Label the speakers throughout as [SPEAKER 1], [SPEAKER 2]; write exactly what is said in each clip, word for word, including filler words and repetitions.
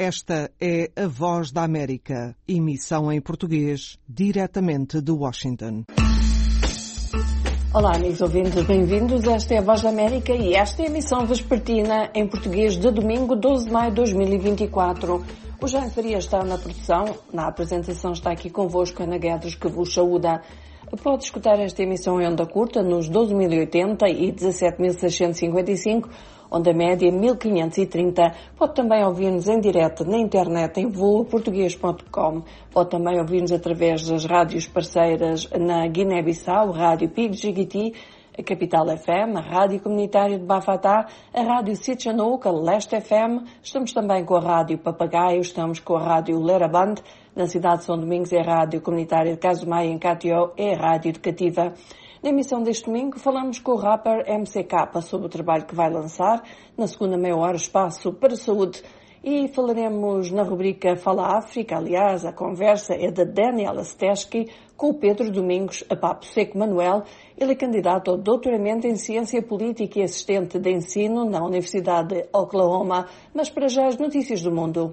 [SPEAKER 1] Esta é a Voz da América, emissão em português, diretamente de Washington.
[SPEAKER 2] Olá, amigos ouvintes, bem-vindos. Esta é a Voz da América e esta é a emissão vespertina em português de domingo, doze de maio de dois mil e vinte e quatro. O Jaime Faria está na produção, na apresentação está aqui convosco Ana Guedes, que vos saúda. Pode escutar esta emissão em onda curta nos doze mil e oitenta e dezassete mil seiscentos e cinquenta e cinco, onda média mil quinhentos e trinta. Pode também ouvir-nos em direto na internet em voa português ponto com. Pode também ouvir-nos através das rádios parceiras na Guiné-Bissau, Rádio Pig-Jigiti, a Capital F M, a Rádio Comunitária de Bafatá, a Rádio Sitchanuca, Leste F M. Estamos também com a Rádio Papagaio, estamos com a Rádio Leraband, na cidade de São Domingos é a Rádio Comunitária de Casomaia, em Catió, é a Rádio Educativa. Na emissão deste domingo falamos com o rapper M C K sobre o trabalho que vai lançar. Na segunda meia hora, espaço para saúde. E falaremos na rubrica Fala África. Aliás, a conversa é da Daniela Steschke com o Pedro Domingos, a Papo Seco Manuel. Ele é candidato ao doutoramento em Ciência Política e assistente de ensino na Universidade de Oklahoma. Mas para já as notícias do mundo.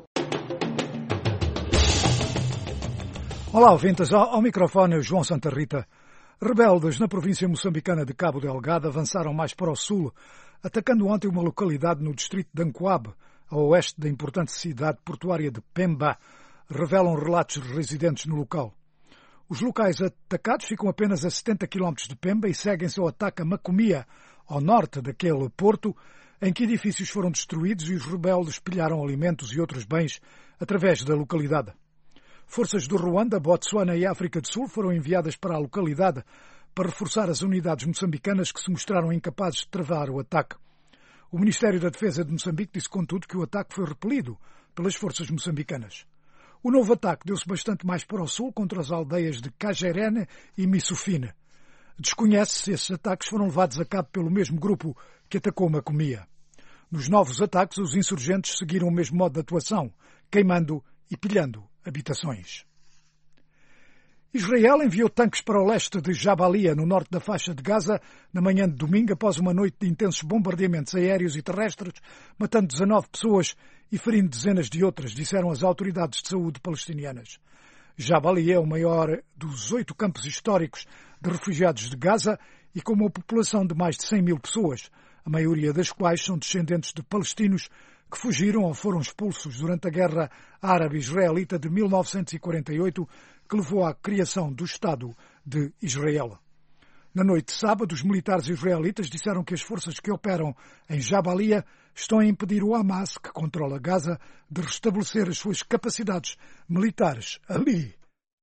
[SPEAKER 3] Olá, ouvintes. Ao, ao microfone, João Santa Rita. Rebeldes na província moçambicana de Cabo Delgado avançaram mais para o sul, atacando ontem uma localidade no distrito de Ancoabe, a oeste da importante cidade portuária de Pemba, revelam relatos de residentes no local. Os locais atacados ficam apenas a setenta quilómetros de Pemba e seguem-se ao ataque a Macomia, ao norte daquele porto, em que edifícios foram destruídos e os rebeldes pilharam alimentos e outros bens através da localidade. Forças do Ruanda, Botsuana e África do Sul foram enviadas para a localidade para reforçar as unidades moçambicanas que se mostraram incapazes de travar o ataque. O Ministério da Defesa de Moçambique disse, contudo, que o ataque foi repelido pelas forças moçambicanas. O novo ataque deu-se bastante mais para o sul, contra as aldeias de Cajerene e Missufine. Desconhece-se se esses ataques foram levados a cabo pelo mesmo grupo que atacou Macomia. Nos novos ataques, os insurgentes seguiram o mesmo modo de atuação, queimando e pilhando habitações. Israel enviou tanques para o leste de Jabalia, no norte da faixa de Gaza, na manhã de domingo, após uma noite de intensos bombardeamentos aéreos e terrestres, matando dezanove pessoas e ferindo dezenas de outras, disseram as autoridades de saúde palestinianas. Jabalia é o maior dos oito campos históricos de refugiados de Gaza e com uma população de mais de cem mil pessoas, a maioria das quais são descendentes de palestinos que fugiram ou foram expulsos durante a Guerra Árabe-Israelita de mil novecentos e quarenta e oito, que levou à criação do Estado de Israel. Na noite de sábado, os militares israelitas disseram que as forças que operam em Jabalia estão a impedir o Hamas, que controla Gaza, de restabelecer as suas capacidades militares ali.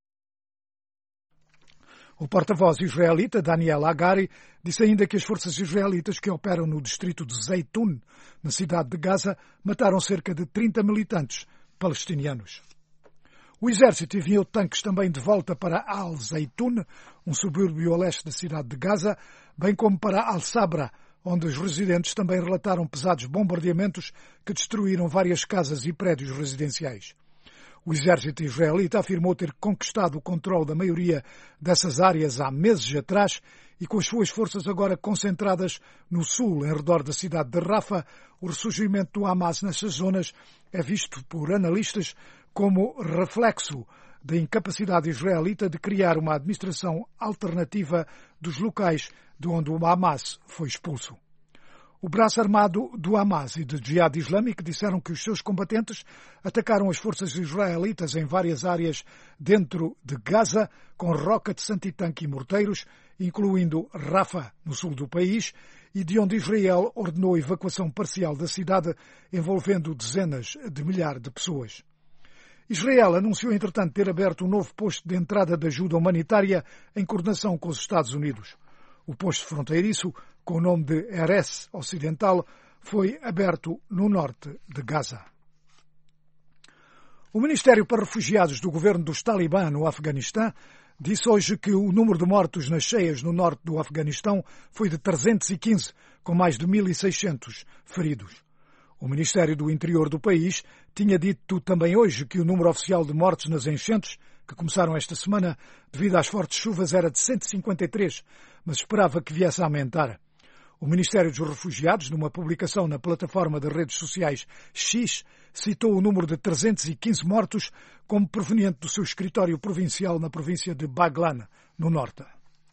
[SPEAKER 3] O porta-voz israelita, Daniel Hagari, disse ainda que as forças israelitas que operam no distrito de Zeitun, na cidade de Gaza, mataram cerca de trinta militantes palestinianos. O exército enviou tanques também de volta para Al-Zeitun, um subúrbio a leste da cidade de Gaza, bem como para Al-Sabra, onde os residentes também relataram pesados bombardeamentos que destruíram várias casas e prédios residenciais. O exército israelita afirmou ter conquistado o controle da maioria dessas áreas há meses atrás e, com as suas forças agora concentradas no sul, em redor da cidade de Rafah, o ressurgimento do Hamas nessas zonas é visto por analistas como reflexo da incapacidade israelita de criar uma administração alternativa dos locais de onde o Hamas foi expulso. O braço armado do Hamas e do Jihad Islâmico disseram que os seus combatentes atacaram as forças israelitas em várias áreas dentro de Gaza com rockets antitanque e morteiros, incluindo Rafah, no sul do país, e de onde Israel ordenou a evacuação parcial da cidade, envolvendo dezenas de milhares de pessoas. Israel anunciou, entretanto, ter aberto um novo posto de entrada de ajuda humanitária em coordenação com os Estados Unidos. O posto fronteiriço, com o nome de Erez Ocidental, foi aberto no norte de Gaza. O Ministério para Refugiados do governo dos Talibã no Afeganistão disse hoje que o número de mortos nas cheias no norte do Afeganistão foi de trezentos e quinze, com mais de mil e seiscentos feridos. O Ministério do Interior do país tinha dito também hoje que o número oficial de mortes nas enchentes, que começaram esta semana devido às fortes chuvas, era de cento e cinquenta e três, mas esperava que viesse a aumentar. O Ministério dos Refugiados, numa publicação na plataforma de redes sociais X, citou o número de trezentos e quinze mortos como proveniente do seu escritório provincial na província de Baglan, no norte.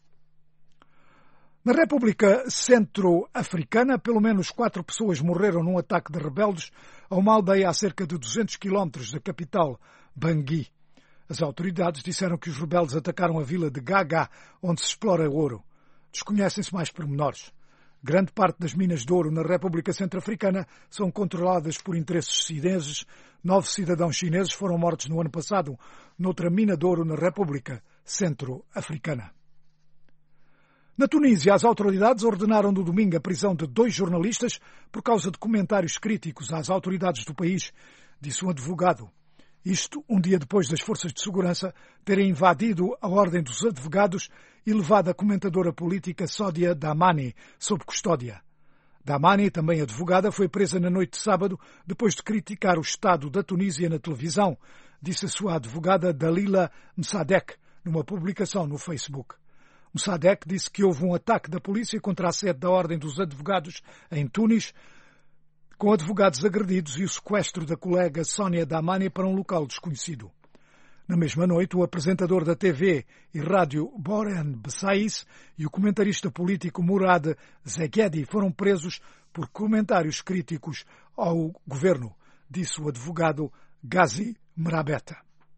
[SPEAKER 3] Na República Centro-Africana, pelo menos quatro pessoas morreram num ataque de rebeldes a uma aldeia a cerca de duzentos quilómetros da capital, Bangui. As autoridades disseram que os rebeldes atacaram a vila de Gaga, onde se explora ouro. Desconhecem-se mais pormenores. Grande parte das minas de ouro na República Centro-Africana são controladas por interesses chineses. Nove cidadãos chineses foram mortos no ano passado noutra mina de ouro na República Centro-Africana. Na Tunísia, as autoridades ordenaram no domingo a prisão de dois jornalistas por causa de comentários críticos às autoridades do país, disse um advogado. Isto um dia depois das forças de segurança terem invadido a Ordem dos Advogados e levado a comentadora política Sódia Dahmani sob custódia. Dahmani, também advogada, foi presa na noite de sábado depois de criticar o Estado da Tunísia na televisão, disse a sua advogada Dalila Msadek numa publicação no Facebook. Msadek disse que houve um ataque da polícia contra a sede da Ordem dos Advogados em Tunis, com advogados agredidos e o sequestro da colega Sónia Dahmani para um local desconhecido. Na mesma noite, o apresentador da T V e rádio Boran Bessais e o comentarista político Murad Zeghedi foram presos por comentários críticos ao governo, disse o advogado Ghazi Merabeta.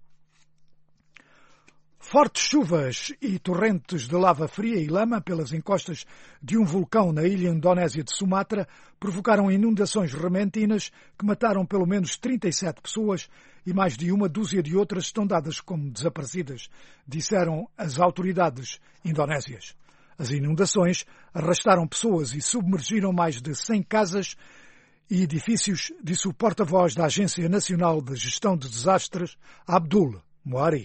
[SPEAKER 3] Fortes chuvas e torrentes de lava fria e lama pelas encostas de um vulcão na ilha indonésia de Sumatra provocaram inundações repentinas que mataram pelo menos trinta e sete pessoas e mais de uma dúzia de outras estão dadas como desaparecidas, disseram as autoridades indonésias. As inundações arrastaram pessoas e submergiram mais de cem casas e edifícios, disse o porta-voz da Agência Nacional de Gestão de Desastres, Abdul Moari.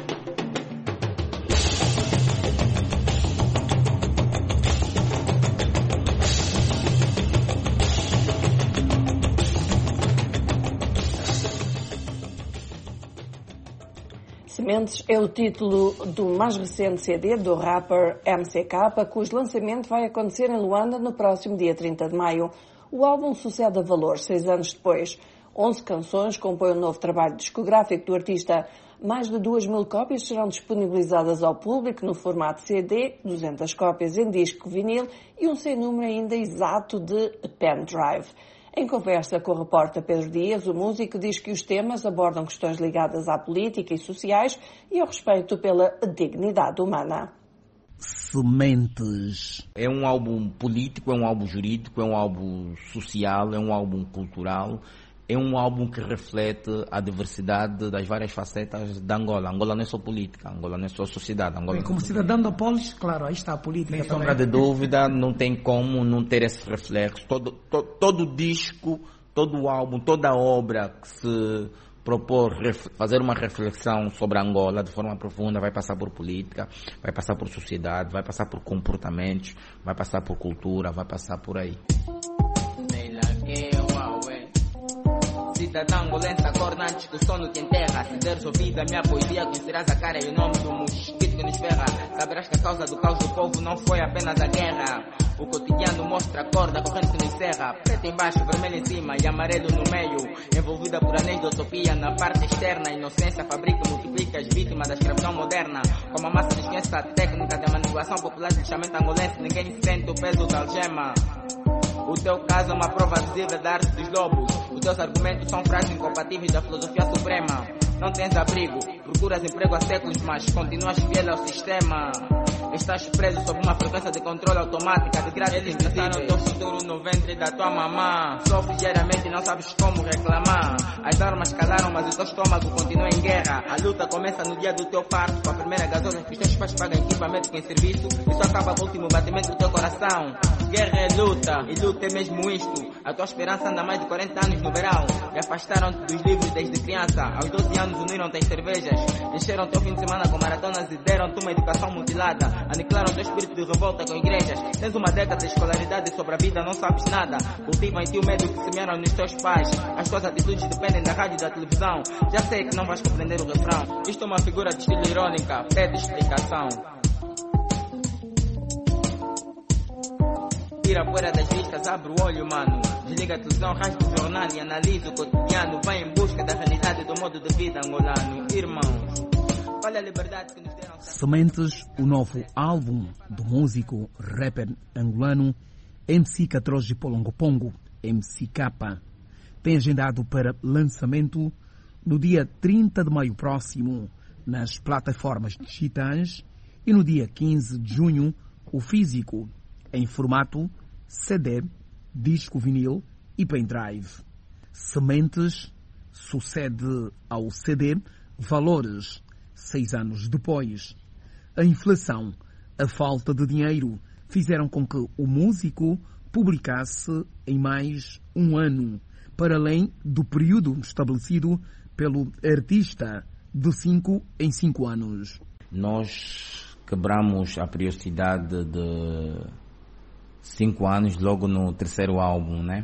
[SPEAKER 2] Sementes é o título do mais recente C D do rapper M C K, cujo lançamento vai acontecer em Luanda no próximo dia trinta de maio. O álbum sucede a Valor, seis anos depois. onze canções compõem o novo trabalho discográfico do artista. Mais de duas mil cópias serão disponibilizadas ao público no formato C D, duzentas cópias em disco vinil e um sem número ainda exato de pendrive. Em conversa com o repórter Pedro Dias, o músico diz que os temas abordam questões ligadas à política e sociais e ao respeito pela dignidade humana.
[SPEAKER 4] Sementes. É um álbum político, é um álbum jurídico, é um álbum social, é um álbum cultural, é um álbum que reflete a diversidade das várias facetas da Angola. Angola não é só política, Angola não é só sociedade. Angola
[SPEAKER 5] Bem, como cidadão da polis, claro, aí está a política.
[SPEAKER 4] Sem sombra de dúvida, não tem como não ter esse reflexo. Todo, to, todo disco, todo álbum, toda obra que se propor fazer uma reflexão sobre a Angola de forma profunda vai passar por política, vai passar por sociedade, vai passar por comportamentos, vai passar por cultura, vai passar por aí. Cidadão angolense acorda antes que o sono te enterra. Se deres ouvido a minha poesia, conhecerás a cara e o nome do mosquito que nos ferra. Saberás que a causa do caos do povo não foi apenas a guerra. O cotidiano mostra a cor da corrente que nos encerra. Preto embaixo, vermelho em cima e amarelo no meio. Envolvida por anéis de utopia na parte externa. Inocência fabrica e multiplica as vítimas da escravidão moderna. Como a massa desconhece a técnica da manipulação popular de lixamento angolense, ninguém sente o peso da algema. O teu caso é uma prova visível da arte dos lobos. Os teus argumentos são frases incompatíveis da filosofia suprema. Não tens abrigo, procuras emprego há séculos, mas continuas fiel ao sistema. Estás preso sob uma frequência de controle automática de grades invisíveis. Eles pensaram teu futuro no ventre da tua mamã. Sofres diariamente e não sabes como reclamar. As armas calaram, mas o teu estômago continua em guerra. A luta começa no dia do teu parto, com a primeira gasolina que os teus pais pagam equipamento em serviço. Isso acaba com o último batimento do teu coração. Guerra é luta, e luta é mesmo isto. A tua esperança anda mais de quarenta anos no verão. E afastaram-te dos livros desde criança. Aos doze anos uniram-te às cervejas. Encheram teu fim de semana com maratonas e deram-te uma educação mutilada. Aniquilaram teu espírito de revolta com igrejas. Tens uma década de escolaridade sobre a vida, não sabes nada. Cultivam em ti o medo que semearam nos teus pais. As tuas atitudes dependem da rádio e da televisão. Já sei que não vais compreender o refrão. Isto é uma figura de estilo irônica, pede explicação. tira a poeira das vistas, abre o olho, mano. Desliga a televisão, rasga o jornal e analisa o cotidiano. Vai em busca da realidade do modo de vida angolano. Irmãos, qual é a liberdade que nos deram?
[SPEAKER 6] Sementes, o novo álbum do músico rapper angolano M C Catroji Polongo Pongo, M C K, tem agendado para lançamento no dia trinta de maio próximo nas plataformas digitais e no dia quinze de junho o físico em formato C D, disco vinil e pendrive. Sementes sucede ao C D Valores seis anos depois. A inflação, a falta de dinheiro fizeram com que o músico publicasse em mais um ano, para além do período estabelecido pelo artista de cinco em cinco anos.
[SPEAKER 7] Nós quebramos a periodicidade de cinco anos logo no terceiro álbum, né?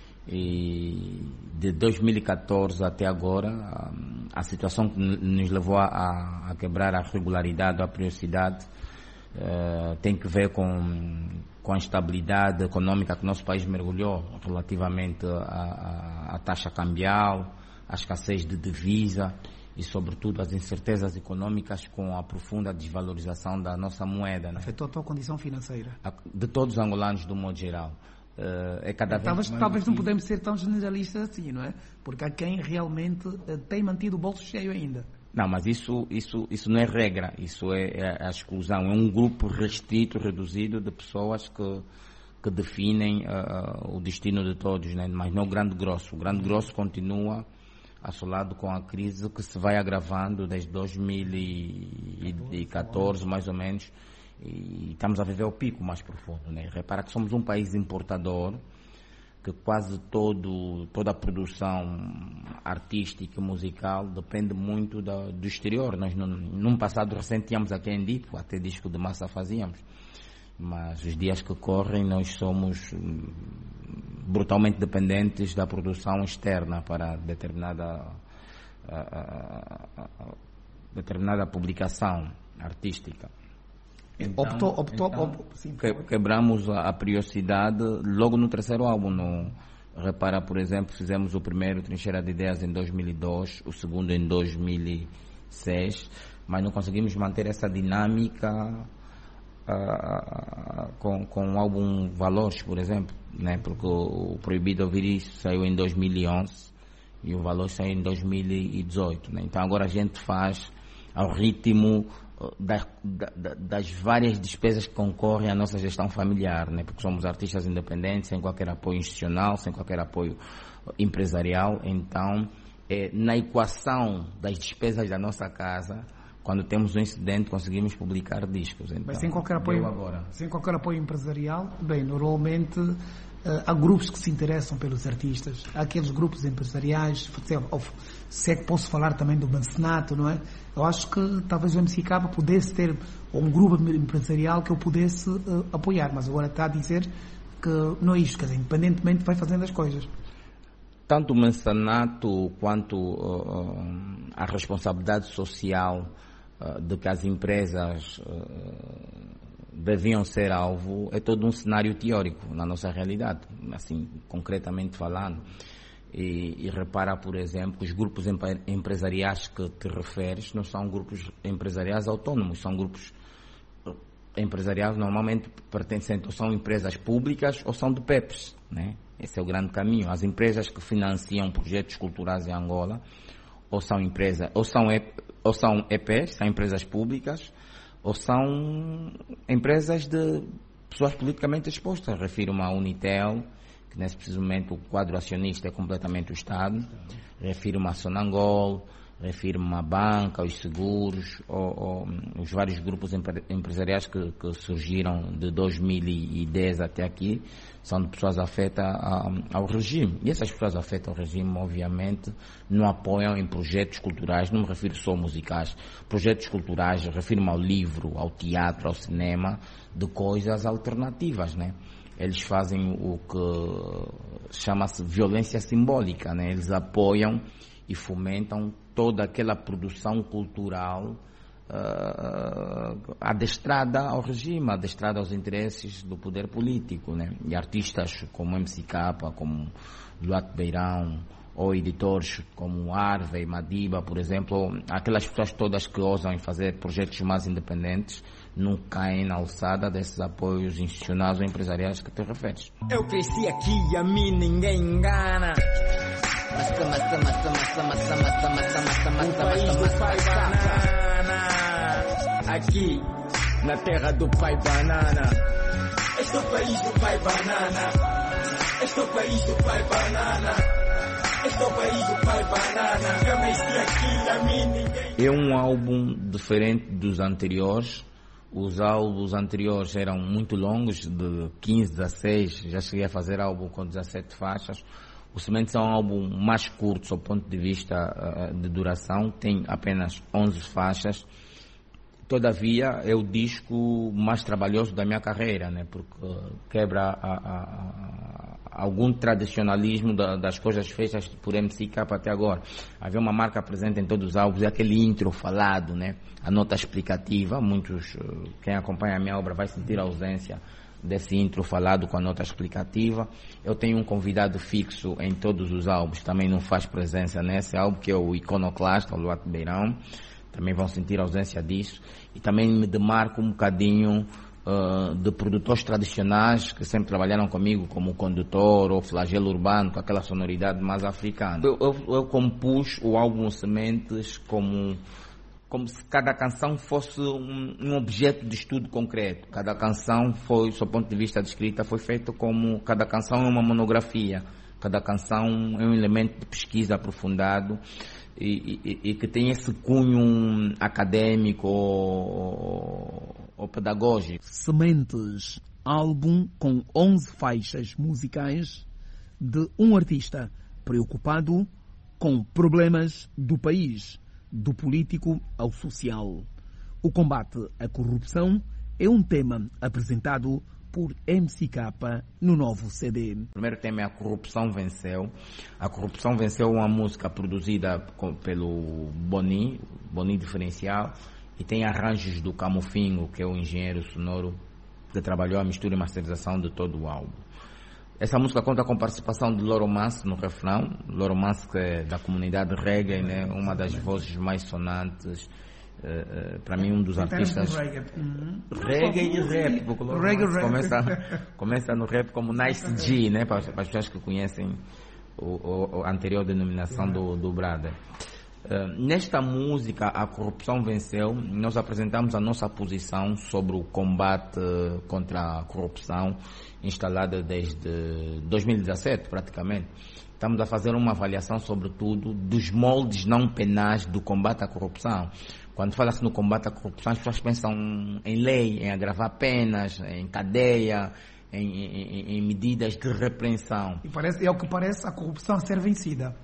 [SPEAKER 7] E de dois mil e catorze até agora, a, a situação que nos levou a, a quebrar a regularidade, a periodicidade, uh, tem que ver com, com a instabilidade econômica que o nosso país mergulhou relativamente à taxa cambial, à escassez de divisa e, sobretudo, as incertezas econômicas com a profunda desvalorização da nossa moeda. Né?
[SPEAKER 5] Afetou a tua condição financeira?
[SPEAKER 7] De todos os angolanos, do modo geral. Uh, é cada vez
[SPEAKER 5] talvez
[SPEAKER 7] mais
[SPEAKER 5] talvez não podemos ser tão generalistas assim, não é? Porque há quem realmente uh, tem mantido o bolso cheio ainda.
[SPEAKER 7] Não, mas isso, isso, isso não é regra, isso é, é a exclusão. É um grupo restrito, reduzido de pessoas que, que definem uh, o destino de todos, né? Mas não o grande grosso. O grande grosso continua assolado com a crise que se vai agravando desde dois mil e catorze, mais ou menos. E estamos a viver o pico mais profundo, né? Repara que somos um país importador, que quase todo, toda a produção artística e musical depende muito da, do exterior. Nós, num, num passado recente, tínhamos aqui em Dipo, até disco de massa fazíamos. Mas os dias que correm, nós somos brutalmente dependentes da produção externa para determinada, a, a, a, a, determinada publicação artística. Então,
[SPEAKER 5] optou, optou,
[SPEAKER 7] então,
[SPEAKER 5] optou, sim,
[SPEAKER 7] que, quebramos a, a periodicidade logo no terceiro álbum. No, repara, por exemplo, fizemos o primeiro Trincheira de Ideias em dois mil e dois, o segundo em dois mil e seis, mas não conseguimos manter essa dinâmica uh, com, com o álbum Valores, por exemplo, né? Porque o, o Proibido Ouvir Isso saiu em dois mil e onze e o Valores saiu em dois mil e dezoito. Né? Então agora a gente faz ao ritmo Das, das várias despesas que concorrem à nossa gestão familiar, né? Porque somos artistas independentes, sem qualquer apoio institucional, sem qualquer apoio empresarial. Então, é, na equação das despesas da nossa casa, quando temos um incidente, conseguimos publicar discos. Então,
[SPEAKER 5] mas sem qualquer apoio,
[SPEAKER 7] agora.
[SPEAKER 5] sem qualquer apoio empresarial, bem, normalmente Uh, há grupos que se interessam pelos artistas, há aqueles grupos empresariais, se, se é que posso falar também do mecenato, não é? Eu acho que talvez o M C K pudesse ter um grupo empresarial que eu pudesse uh, apoiar, mas agora está a dizer que não é isto, quer dizer, independentemente vai fazendo as coisas.
[SPEAKER 7] Tanto o mecenato quanto uh, a responsabilidade social uh, de que as empresas uh, deviam ser alvo, é todo um cenário teórico na nossa realidade, assim, concretamente falando. E, e repara, por exemplo, que os grupos empresariais que te referes não são grupos empresariais autônomos, são grupos empresariais normalmente pertencentes, ou são empresas públicas ou são de P E Ps, né? Esse é o grande caminho. As empresas que financiam projetos culturais em Angola ou são empresas, ou são, ou são E Ps, são empresas públicas, ou são empresas de pessoas politicamente expostas. Refiro-me à Unitel, que nesse preciso momento o quadro acionista é completamente o Estado. Refiro-me à Sonangol, refiro-me à banca, aos seguros, ou, ou, os vários grupos empre, empresariais que, que surgiram de dois mil e dez até aqui, são de pessoas afetas ao regime. E essas pessoas afetas ao regime, obviamente, não apoiam em projetos culturais, não me refiro só musicais, projetos culturais, refiro-me ao livro, ao teatro, ao cinema, de coisas alternativas, né? Eles fazem o que chama-se violência simbólica, né? Eles apoiam e fomentam toda aquela produção cultural uh, adestrada ao regime, adestrada aos interesses do poder político, né? E artistas como M C K, como Luato Beirão, ou editores como Harvey, Madiba, por exemplo, aquelas pessoas todas que ousam fazer projetos mais independentes não caem na alçada desses apoios institucionais ou empresariais que te referes.
[SPEAKER 4] Eu cresci aqui e a mim ninguém engana. O país do pai banana, aqui na terra do pai banana. Este é o país do pai banana. Este é o país do pai banana. Este é o país do pai banana. Eu nasci aqui e a mim ninguém.
[SPEAKER 7] É um álbum diferente dos anteriores. Os álbuns anteriores eram muito longos, de quinze, dezesseis, já cheguei a fazer álbum com dezassete faixas. O Sementes é um álbum mais curto, do ponto de vista uh, de duração, tem apenas onze faixas. Todavia, é o disco mais trabalhoso da minha carreira, né? Porque uh, quebra a, a, a, algum tradicionalismo da, das coisas feitas por M C K até agora. Havia uma marca presente em todos os álbuns, é aquele intro falado, né? A nota explicativa. Muitos, uh, quem acompanha a minha obra vai sentir a ausência desse intro falado com a nota explicativa. Eu tenho um convidado fixo em todos os álbuns, também não faz presença nesse álbum, que é o Iconoclasta, o Luato Beirão. Também vão sentir a ausência disso. E também me demarco um bocadinho uh, de produtores tradicionais que sempre trabalharam comigo, como o Condutor ou Flagelo Urbano, com aquela sonoridade mais africana. Eu, eu, eu compus o álbum Sementes como, como se cada canção fosse um, um objeto de estudo concreto. Cada canção foi, do seu ponto de vista de escrita, foi feito como, cada canção é uma monografia. Cada canção é um elemento de pesquisa aprofundado. E, e, e que tem esse cunho acadêmico ou, ou pedagógico.
[SPEAKER 6] Sementes, álbum com onze faixas musicais de um artista preocupado com problemas do país, do político ao social. O combate à corrupção é um tema apresentado por M C K no novo C D.
[SPEAKER 7] O primeiro tema é A Corrupção Venceu. A Corrupção Venceu é uma música produzida pelo Boni, Boni Diferencial, e tem arranjos do Camufingo, que é o engenheiro sonoro que trabalhou a mistura e masterização de todo o álbum. Essa música conta com a participação de Loro Mance no refrão. Loro Mance, que é da comunidade reggae, né? Uma das vozes mais sonantes. Uh, uh, para mim, um dos artistas
[SPEAKER 5] reggae, uhum.
[SPEAKER 7] reggae e rap, porque o
[SPEAKER 5] reggae, rap.
[SPEAKER 7] Começa, começa no rap como Nice G, né? Para, para as pessoas que conhecem o, o, a anterior denominação do, do Brother. Uh, nesta música, A Corrupção Venceu, nós apresentamos a nossa posição sobre o combate contra a corrupção instalada desde dois mil e dezassete, praticamente. Estamos a fazer uma avaliação, sobretudo, dos moldes não penais do combate à corrupção. Quando fala-se no combate à corrupção, as pessoas pensam em lei, em agravar penas, em cadeia, em, em, em medidas de repreensão.
[SPEAKER 5] E parece, é o que parece a corrupção ser vencida.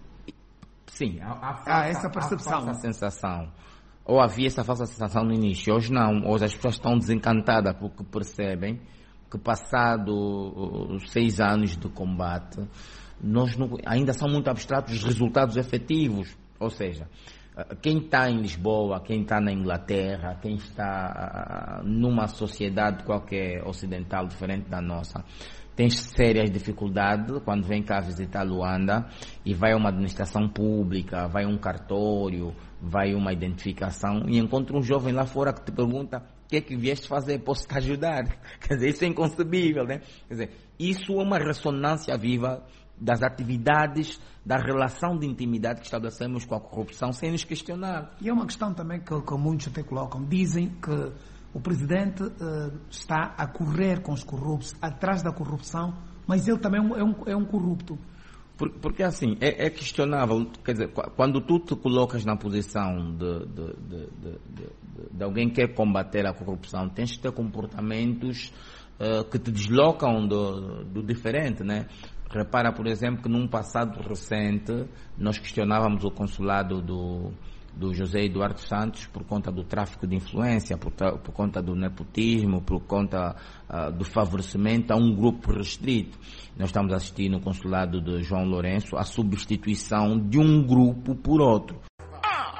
[SPEAKER 7] Sim, há, há,
[SPEAKER 5] há essa percepção.
[SPEAKER 7] Há falsa sensação. Ou havia essa falsa sensação no início. Hoje não. Hoje as pessoas estão desencantadas porque percebem que, passado os seis anos de combate, nós não, ainda são muito abstratos os resultados efetivos. Ou seja, quem está em Lisboa, quem está na Inglaterra, quem está numa sociedade qualquer ocidental diferente da nossa, tem sérias dificuldades quando vem cá visitar Luanda e vai a uma administração pública, vai a um cartório, vai a uma identificação e encontra um jovem lá fora que te pergunta: o que é que vieste fazer? Posso te ajudar? Quer dizer, isso é inconcebível, né? Quer dizer, isso é uma ressonância viva das atividades, da relação de intimidade que estabelecemos com a corrupção sem nos questionar.
[SPEAKER 5] E é uma questão também que, que muitos até colocam. Dizem que o presidente uh, está a correr com os corruptos, atrás da corrupção, mas ele também é um, é um corrupto.
[SPEAKER 7] Por, porque assim, é, é questionável, quer dizer, quando tu te colocas na posição de, de, de, de, de, de alguém que quer combater a corrupção, tens que ter comportamentos uh, que te deslocam do, do diferente, né? Repara, por exemplo, que num passado recente nós questionávamos o consulado do, do José Eduardo Santos por conta do tráfico de influência, por, por conta do nepotismo, por conta uh, do favorecimento a um grupo restrito. Nós estamos assistindo no consulado de João Lourenço a substituição de um grupo por outro.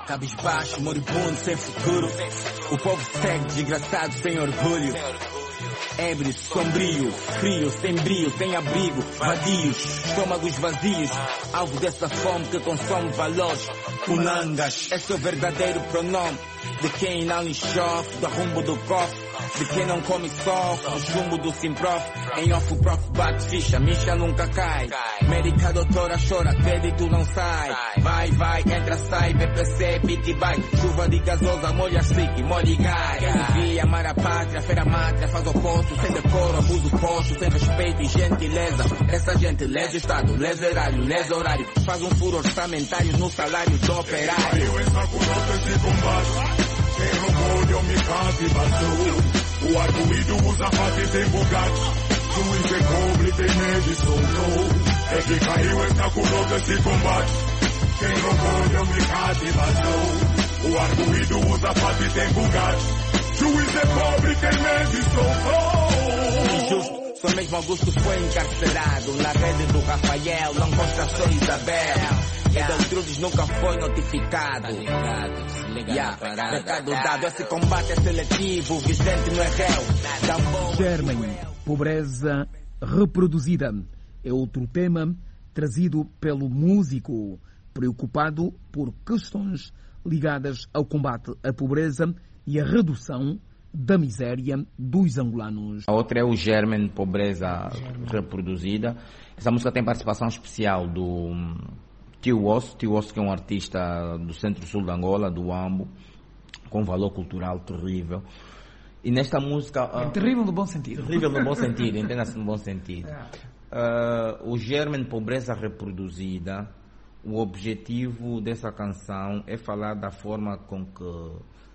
[SPEAKER 8] cabisbaixo, moribundo, sem futuro. O povo segue desgraçado, sem orgulho. Ébrio, sombrio, frio, sem brio, sem abrigo, vadios, estômagos vazios, algo dessa fome que consome valores, punangas. Esse é o verdadeiro pronome de quem não lhe chove, do rumbo do cofre, de quem não come sofre, do chumbo do simprof. Em off o prof bate ficha, micha nunca cai. Médica doutora chora, crédito não sai. Vai, vai, entra, sai, B P C, beat by. Chuva de gasosa, molha stick, molha gai. Quem devia amar a pátria, feira mátria, faz oposto, sem decoro, abuso posto, sem respeito e gentileza. Essa gentileza, Estado, lesa horário, lesa horário. Faz um furo orçamentário no salário do operário.
[SPEAKER 9] Eu entro com notas de combate, sem orgulho, me case, vazou. O arguído usa fase, tem Bugatti. Juiz é cobre, tem medo e soltou. É que caiu, entra com notas de combate, sem orgulho, me case, vazou. O arguído usa fase, tem Bugatti. Juiz é pobre, tem medo e soltou.
[SPEAKER 8] Injusto. Só mesmo Augusto foi encarcerado. Na rede do Rafael, não consta só Isabel. E Deltrudes nunca foi notificado. Yeah. Recado dado, esse combate é seletivo. Vicente não é réu.
[SPEAKER 6] Germem, pobreza reproduzida, é outro tema trazido pelo músico, preocupado por questões ligadas ao combate à pobreza e à redução da miséria dos angolanos.
[SPEAKER 7] A outra é o Germen, pobreza reproduzida. Essa música tem participação especial do Tio Osso, Tio Osso que é um artista do centro-sul de Angola, do Ambo, com valor cultural terrível. E nesta música...
[SPEAKER 5] É uh, terrível no bom sentido.
[SPEAKER 7] Terrível no bom sentido, entenda-se no bom sentido. Uh, o Germen, pobreza reproduzida, o objetivo dessa canção é falar da forma com que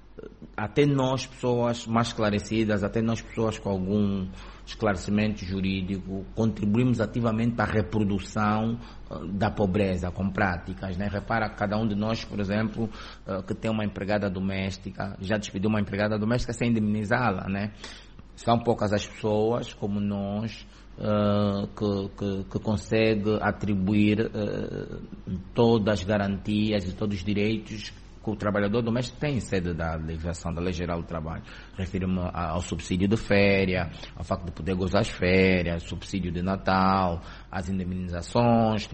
[SPEAKER 7] até nós, pessoas mais esclarecidas, até nós, pessoas com algum esclarecimento jurídico, contribuímos ativamente para a reprodução uh, da pobreza com práticas, né? Repara, cada um de nós, por exemplo, uh, que tem uma empregada doméstica, já despediu uma empregada doméstica sem indemnizá-la, né? São poucas as pessoas, como nós, uh, que, que, que consegue atribuir uh, todas as garantias e todos os direitos que o trabalhador doméstico tem em sede da legislação da Lei Geral do Trabalho. Refiro-me ao subsídio de férias, ao facto de poder gozar as férias, subsídio de Natal, as indemnizações.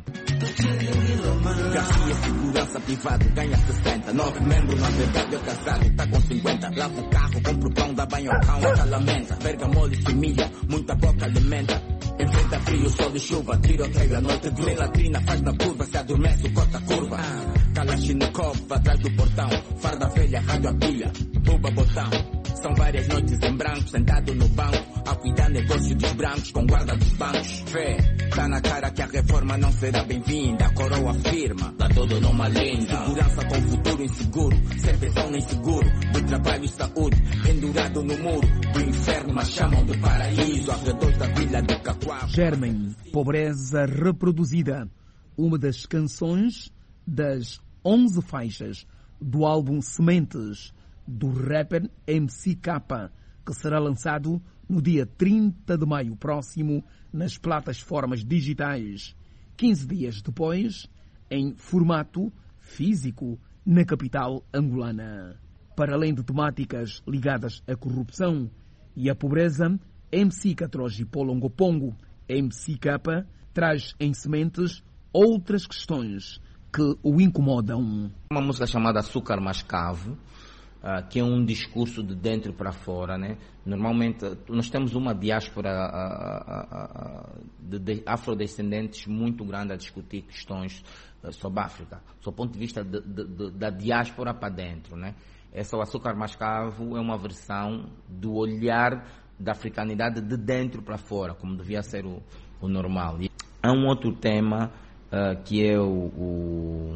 [SPEAKER 8] Garcia, segurança privada, ganha sessenta. Nove membros, na verdade, é casado, está com cinquenta. Lava o carro, compra o pão, dá banho ao cão, essa lamenta. Verga mole, se humilha, muita boca alimenta. Enfrenta frio, sol e chuva, tiroteio à noite. Sem latrina, faz na curva, se adormece, corta a curva. Kalashnikov, atrás do portão. Farda velha, rádio a pilha, tuba botão. São várias noites em branco, sentado no banco, a cuidar negócio dos brancos com guarda dos bancos. Fé, tá na cara que a reforma não será bem-vinda. A coroa afirma, dá todo numa linda. Segurança com futuro inseguro, sem pensão nem seguro. Do trabalho e saúde, pendurado no muro do inferno, mas chamam de paraíso. Arredor da vila de Cacoal.
[SPEAKER 6] Germem, pobreza reproduzida, uma das canções das onze faixas do álbum Sementes, do rapper M C K, que será lançado no dia trinta de maio próximo nas plataformas digitais, quinze dias depois, em formato físico, na capital angolana. Para além de temáticas ligadas à corrupção e à pobreza, M C Katroji Polongo Pongo, M C K, traz em Sementes outras questões que o incomodam.
[SPEAKER 7] Uma música chamada Açúcar Mascavo, uh, que é um discurso de dentro para fora, né? Normalmente nós temos uma diáspora uh, uh, uh, de, de afrodescendentes muito grande a discutir questões uh, sobre a África, do ponto de vista de, de, de, da diáspora para dentro, né? Essa o Açúcar Mascavo é uma versão do olhar da africanidade de dentro para fora, como devia ser o, o normal. E há um outro tema Uh, que é o, o,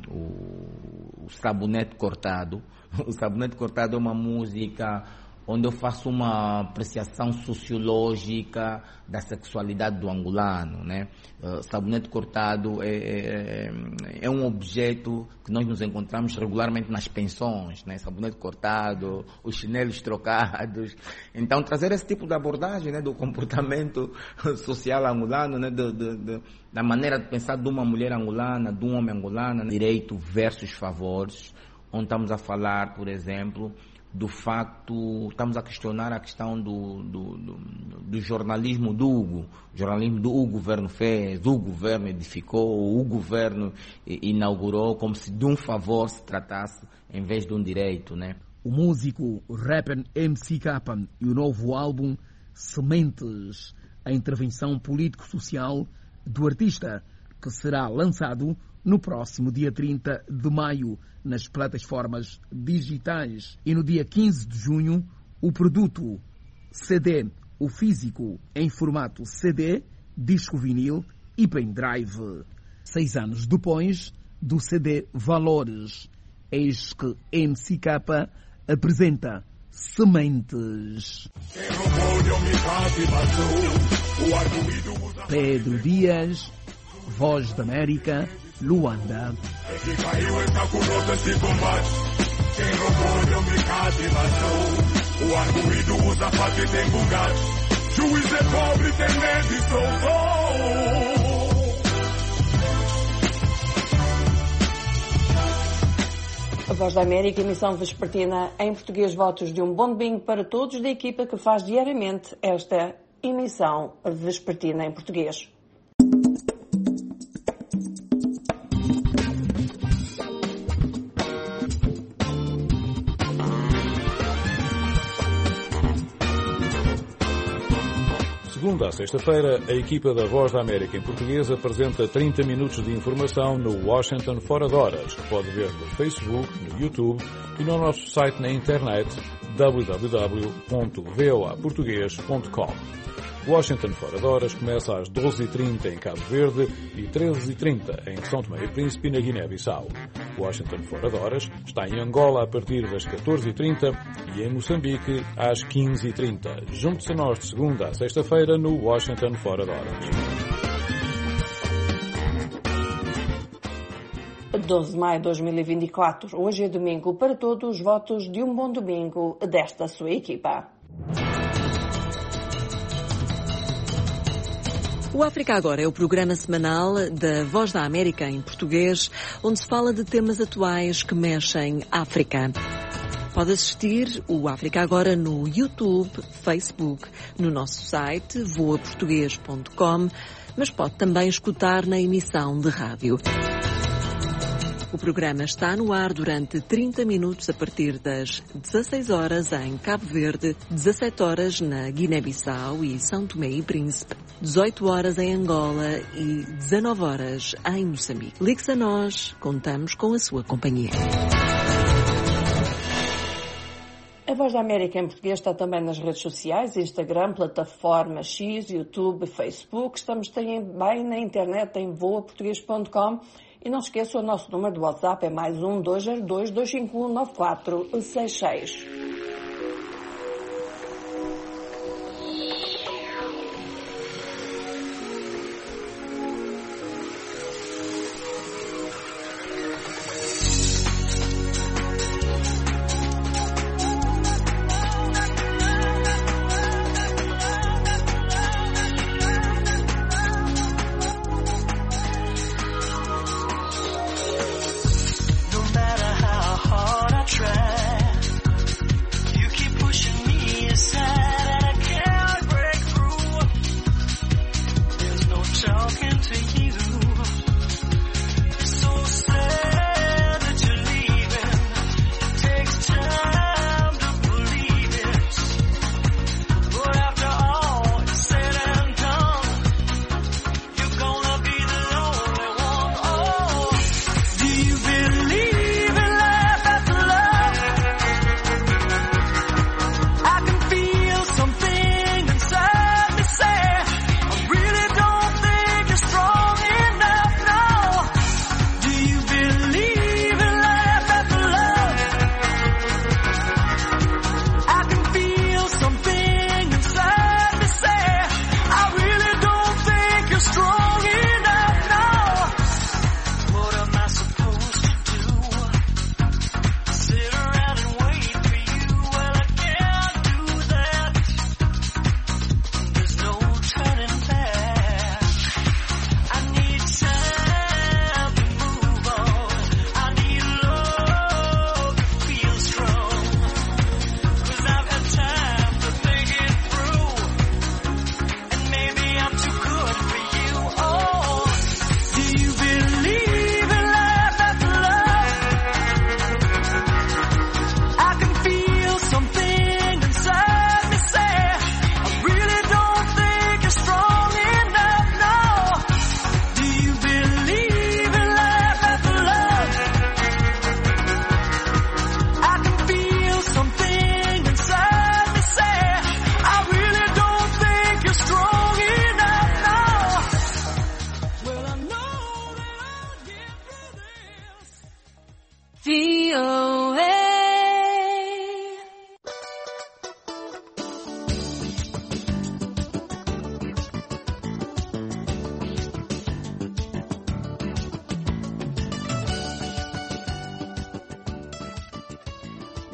[SPEAKER 7] o, o Sabonete Cortado. O Sabonete Cortado é uma música onde eu faço uma apreciação sociológica da sexualidade do angolano, né? Uh, sabonete cortado é, é, é um objeto que nós nos encontramos regularmente nas pensões, né? Sabonete cortado, os chinelos trocados. Então, trazer esse tipo de abordagem, né, do comportamento social angolano, né, de, de, de, da maneira de pensar de uma mulher angolana, de um homem angolano, né? Direito versus favores. onde estamos a falar, por exemplo, do facto, estamos a questionar a questão do, do, do, do jornalismo do Hugo, o jornalismo do o governo fez, o governo edificou, o governo inaugurou, como se de um favor se tratasse em vez de um direito, né?
[SPEAKER 6] O músico, rapper M C Capa e o novo álbum Sementes, a intervenção político-social do artista, que será lançado no próximo dia trinta de maio nas plataformas digitais e no dia quinze de junho o produto C D, o físico, em formato C D, disco vinil e pendrive. Seis anos depois do C D Valores, eis que M C Capa apresenta Sementes. Pedro Dias, Voz da América, Luanda.
[SPEAKER 9] Quem caiu está conosco esse combate. Quem roubou deu me cativação. O arguído usa faca e tem bugatti. Juiz é pobre, tem medo e soltou.
[SPEAKER 2] A Voz da América, emissão vespertina em português, votos de um bom domingo para todos da equipa que faz diariamente esta emissão vespertina em português.
[SPEAKER 10] Segunda a sexta-feira, a equipa da Voz da América em português apresenta trinta minutos de informação no Washington Fora de Horas, que pode ver no Facebook, no YouTube e no nosso site na internet w w w ponto v o a português ponto com. Washington Fora de Horas começa às doze e trinta em Cabo Verde e treze e trinta em São Tomé e Príncipe na Guiné-Bissau. Washington Fora de Horas está em Angola a partir das catorze e trinta e em Moçambique às quinze e trinta. Junte-se a nós de segunda a sexta-feira no Washington Fora de Horas.
[SPEAKER 2] doze de maio de dois mil e vinte e quatro. Hoje é domingo para todos. Votos de um bom domingo desta sua equipa. O África Agora é o programa semanal da Voz da América em português, onde se fala de temas atuais que mexem a África. Pode assistir o África Agora no YouTube, Facebook, no nosso site voa português ponto com, mas pode também escutar na emissão de rádio. O programa está no ar durante trinta minutos a partir das dezasseis horas em Cabo Verde, dezassete horas na Guiné-Bissau e São Tomé e Príncipe, dezoito horas em Angola e dezanove horas em Moçambique. Ligue-se a nós, contamos com a sua companhia. A Voz da América em português está também nas redes sociais, Instagram, plataforma X, YouTube, Facebook. Estamos também na internet em voa português ponto com. E não se esqueça, o nosso número de WhatsApp é mais um dois zero dois, dois cinco um, nove quatro seis seis.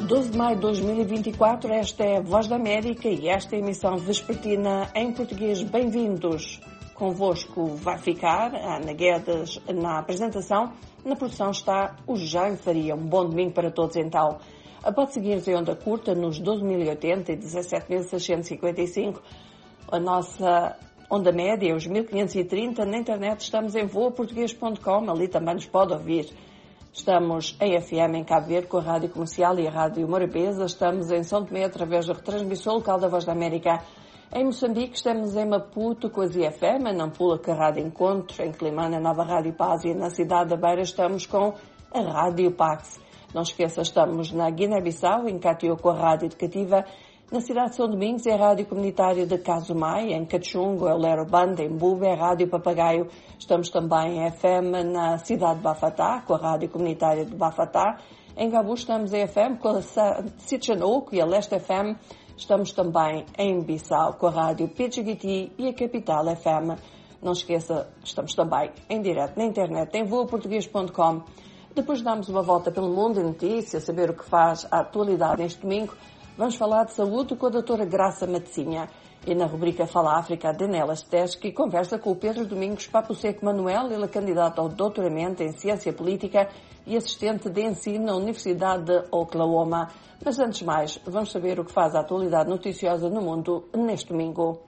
[SPEAKER 2] doze de maio de dois mil e vinte e quatro, esta é a Voz da América e esta é a emissão vespertina em português. Bem-vindos. Convosco vai ficar a Ana Guedes na apresentação. Na produção está o Jaime Faria. Um bom domingo para todos então. Pode seguir-nos em onda curta nos doze mil e oitenta e dezassete mil seiscentos e cinquenta e cinco. A nossa onda média é os mil quinhentos e trinta. Na internet estamos em voa português ponto com. Ali também nos pode ouvir. Estamos em F M em Cabo Verde com a Rádio Comercial e a Rádio Morabeza. Estamos em São Tomé através da retransmissão local da Voz da América. Em Moçambique estamos em Maputo com a Z F M, em Nampula com a Rádio Encontro, em Climane a Nova Rádio Paz e na cidade da Beira estamos com a Rádio Pax. Não esqueça, estamos na Guiné-Bissau, em Catió com a Rádio Educativa, na cidade de São Domingos é a Rádio Comunitária de Casumai, em Cachungo é o Lero Banda, em Bube é a Rádio Papagaio. Estamos também em F M na cidade de Bafatá, com a Rádio Comunitária de Bafatá. Em Gabu estamos em F M com a Sitchanouk e a Leste F M. Estamos também em Bissau com a Rádio Pichigiti e a Capital F M. Não esqueça, estamos também em direto na internet em voa português ponto com. Depois damos uma volta pelo mundo de notícias, saber o que faz a atualidade neste domingo. Vamos falar de saúde com a doutora Graça Matezinha. E na rubrica Fala África, a Daniela Steski conversa com o Pedro Domingos Papo Seco Manuel. Ele é candidato ao doutoramento em Ciência Política e assistente de ensino na Universidade de Oklahoma. Mas antes de mais, vamos saber o que faz a atualidade noticiosa no mundo neste domingo.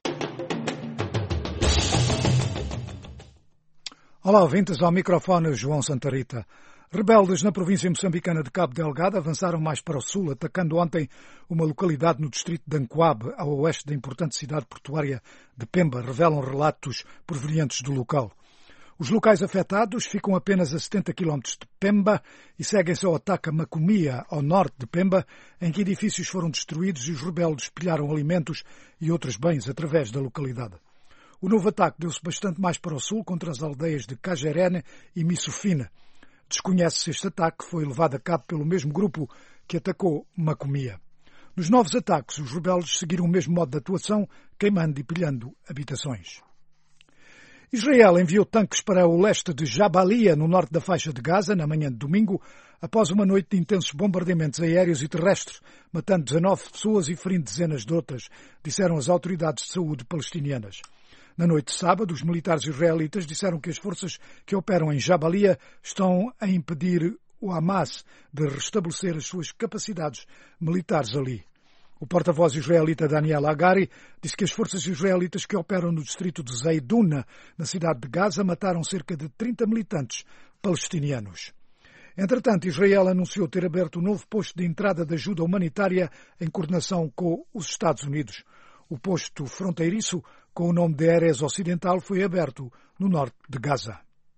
[SPEAKER 3] Olá, ouvintes, ao microfone João Santarita. Rebeldes na província moçambicana de Cabo Delgado avançaram mais para o sul, atacando ontem uma localidade no distrito de Ancoabe, ao oeste da importante cidade portuária de Pemba, revelam relatos provenientes do local. Os locais afetados ficam apenas a setenta quilómetros de Pemba e seguem-se ao ataque a Macomia, ao norte de Pemba, em que edifícios foram destruídos e os rebeldes pilharam alimentos e outros bens através da localidade. O novo ataque deu-se bastante mais para o sul, contra as aldeias de Cajerene e Missufina. Desconhece-se este ataque, que foi levado a cabo pelo mesmo grupo que atacou Macomia. Nos novos ataques, os rebeldes seguiram o mesmo modo de atuação, queimando e pilhando habitações. Israel enviou tanques para o leste de Jabalia, no norte da faixa de Gaza, na manhã de domingo, após uma noite de intensos bombardeamentos aéreos e terrestres, matando dezanove pessoas e ferindo dezenas de outras, disseram as autoridades de saúde palestinianas. Na noite de sábado, os militares israelitas disseram que as forças que operam em Jabalia estão a impedir o Hamas de restabelecer as suas capacidades militares ali. O porta-voz israelita Daniel Hagari disse que as forças israelitas que operam no distrito de Zaiduna, na cidade de Gaza, mataram cerca de trinta militantes palestinianos. Entretanto, Israel anunciou ter aberto um novo posto de entrada de ajuda humanitária em coordenação com os Estados Unidos. O posto fronteiriço, com o nome de Erez Ocidental, foi aberto no norte de Gaza.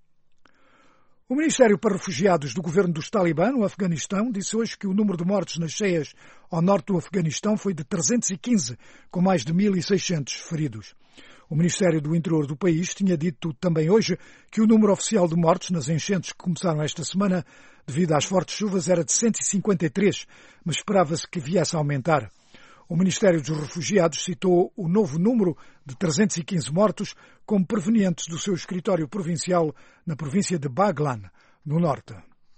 [SPEAKER 3] O Ministério para Refugiados do governo dos Talibã, no Afeganistão, disse hoje que o número de mortos nas cheias ao norte do Afeganistão foi de trezentos e quinze, com mais de mil e seiscentos feridos. O Ministério do Interior do país tinha dito também hoje que o número oficial de mortos nas enchentes que começaram esta semana, devido às fortes chuvas, era de cento e cinquenta e três, mas esperava-se que viesse a aumentar. O Ministério dos Refugiados citou o novo número de trezentos e quinze mortos como provenientes do seu escritório provincial na província de Baglan, no norte.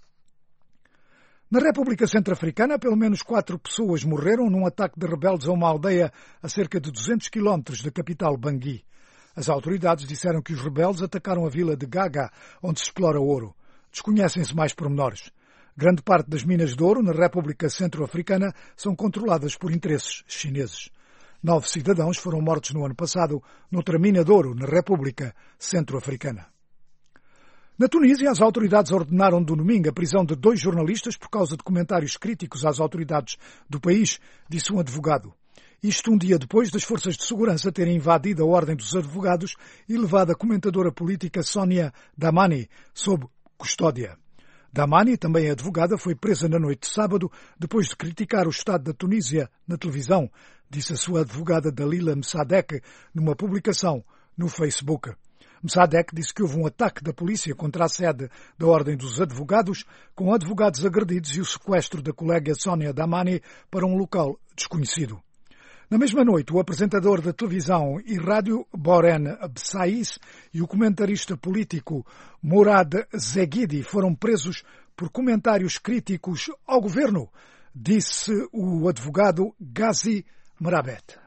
[SPEAKER 3] Na República Centro-Africana, pelo menos quatro pessoas morreram num ataque de rebeldes a uma aldeia a cerca de duzentos quilómetros da capital Bangui. As autoridades disseram que os rebeldes atacaram a vila de Gaga, onde se explora ouro. Desconhecem-se mais pormenores. Grande parte das minas de ouro na República Centro-Africana são controladas por interesses chineses. Nove cidadãos foram mortos no ano passado noutra mina de ouro na República Centro-Africana. Na Tunísia, as autoridades ordenaram do domingo a prisão de dois jornalistas por causa de comentários críticos às autoridades do país, disse um advogado. Isto um dia depois das forças de segurança terem invadido a Ordem dos Advogados e levado a comentadora política Sónia Damani sob custódia. Damani, também advogada, foi presa na noite de sábado depois de criticar o Estado da Tunísia na televisão, disse a sua advogada Dalila Msadek numa publicação no Facebook. Msadek disse que houve um ataque da polícia contra a sede da Ordem dos Advogados, com advogados agredidos e o sequestro da colega Sónia Damani para um local desconhecido. Na mesma noite, o apresentador da televisão e rádio Boren Bsais e o comentarista político Mourad Zeghidi foram presos por comentários críticos ao governo, disse o advogado Ghazi Merabet.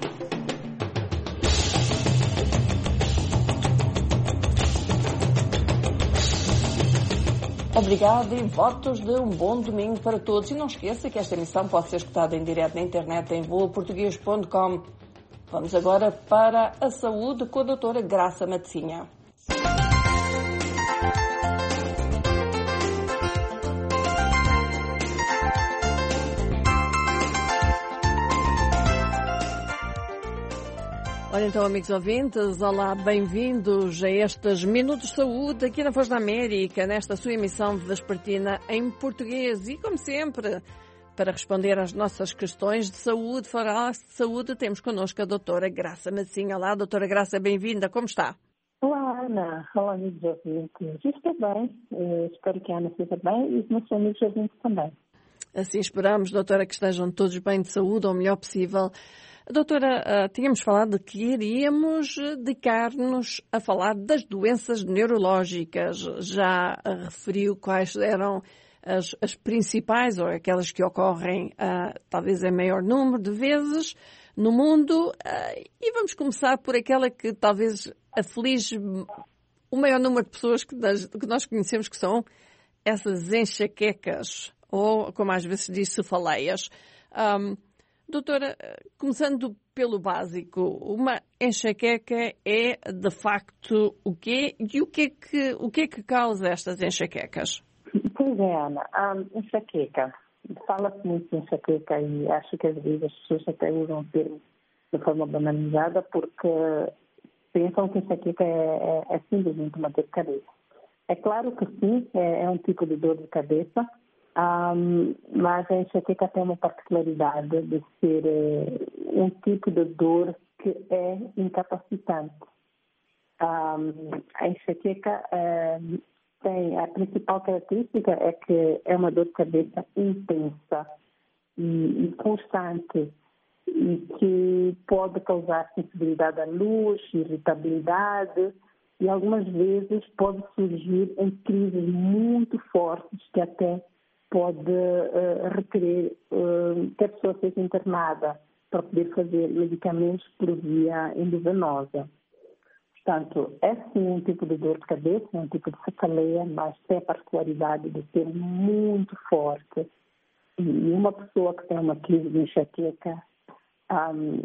[SPEAKER 2] Obrigada e votos de um bom domingo para todos. E não esqueça que esta emissão pode ser escutada em direto na internet em voa português ponto com. Vamos agora para a saúde com a doutora Graça Matzinha. Olha então, amigos ouvintes, olá, bem-vindos a estes Minutos de Saúde aqui na Voz da América, nesta sua emissão vespertina em português. E, como sempre, para responder às nossas questões de saúde, falar de saúde, temos connosco a doutora Graça Matzinha. Olá, doutora Graça, bem-vinda, como está?
[SPEAKER 11] Olá, Ana. Olá, amigos ouvintes. Estou bem, uh, espero que a Ana esteja bem e os meus amigos ouvintes também.
[SPEAKER 2] Assim esperamos, doutora, que estejam todos bem de saúde, ou o melhor possível. Doutora, tínhamos falado de que iríamos dedicar-nos a falar das doenças neurológicas. Já referiu quais eram as, as principais, ou aquelas que ocorrem uh, talvez em maior número de vezes no mundo. Uh, e vamos começar por aquela que talvez aflige o maior número de pessoas que nós, que nós conhecemos, que são essas enxaquecas, ou, como às vezes diz, cefaleias. Um, Doutora, começando pelo básico, uma enxaqueca é, de facto, o quê? E o que é que, o que, é que causa estas enxaquecas?
[SPEAKER 11] Pois é, Ana. A enxaqueca. Fala-se muito de enxaqueca e acho que às vezes as pessoas até usam o termo de forma banalizada porque pensam que enxaqueca é, é, é simplesmente uma dor de cabeça. É claro que sim, é, é um tipo de dor de cabeça. Um, mas a enxaqueca tem uma particularidade de ser uh, um tipo de dor que é incapacitante. Um, a enxaqueca uh, tem a principal característica é que é uma dor de cabeça intensa e, e constante e que pode causar sensibilidade à luz, irritabilidade e algumas vezes pode surgir em crises muito fortes que até pode uh, requerer uh, que a pessoa seja internada para poder fazer medicamentos por via endovenosa. Portanto, é sim um tipo de dor de cabeça, um tipo de cefaleia, mas tem a particularidade de ser muito forte. E uma pessoa que tem uma crise de enxaqueca um,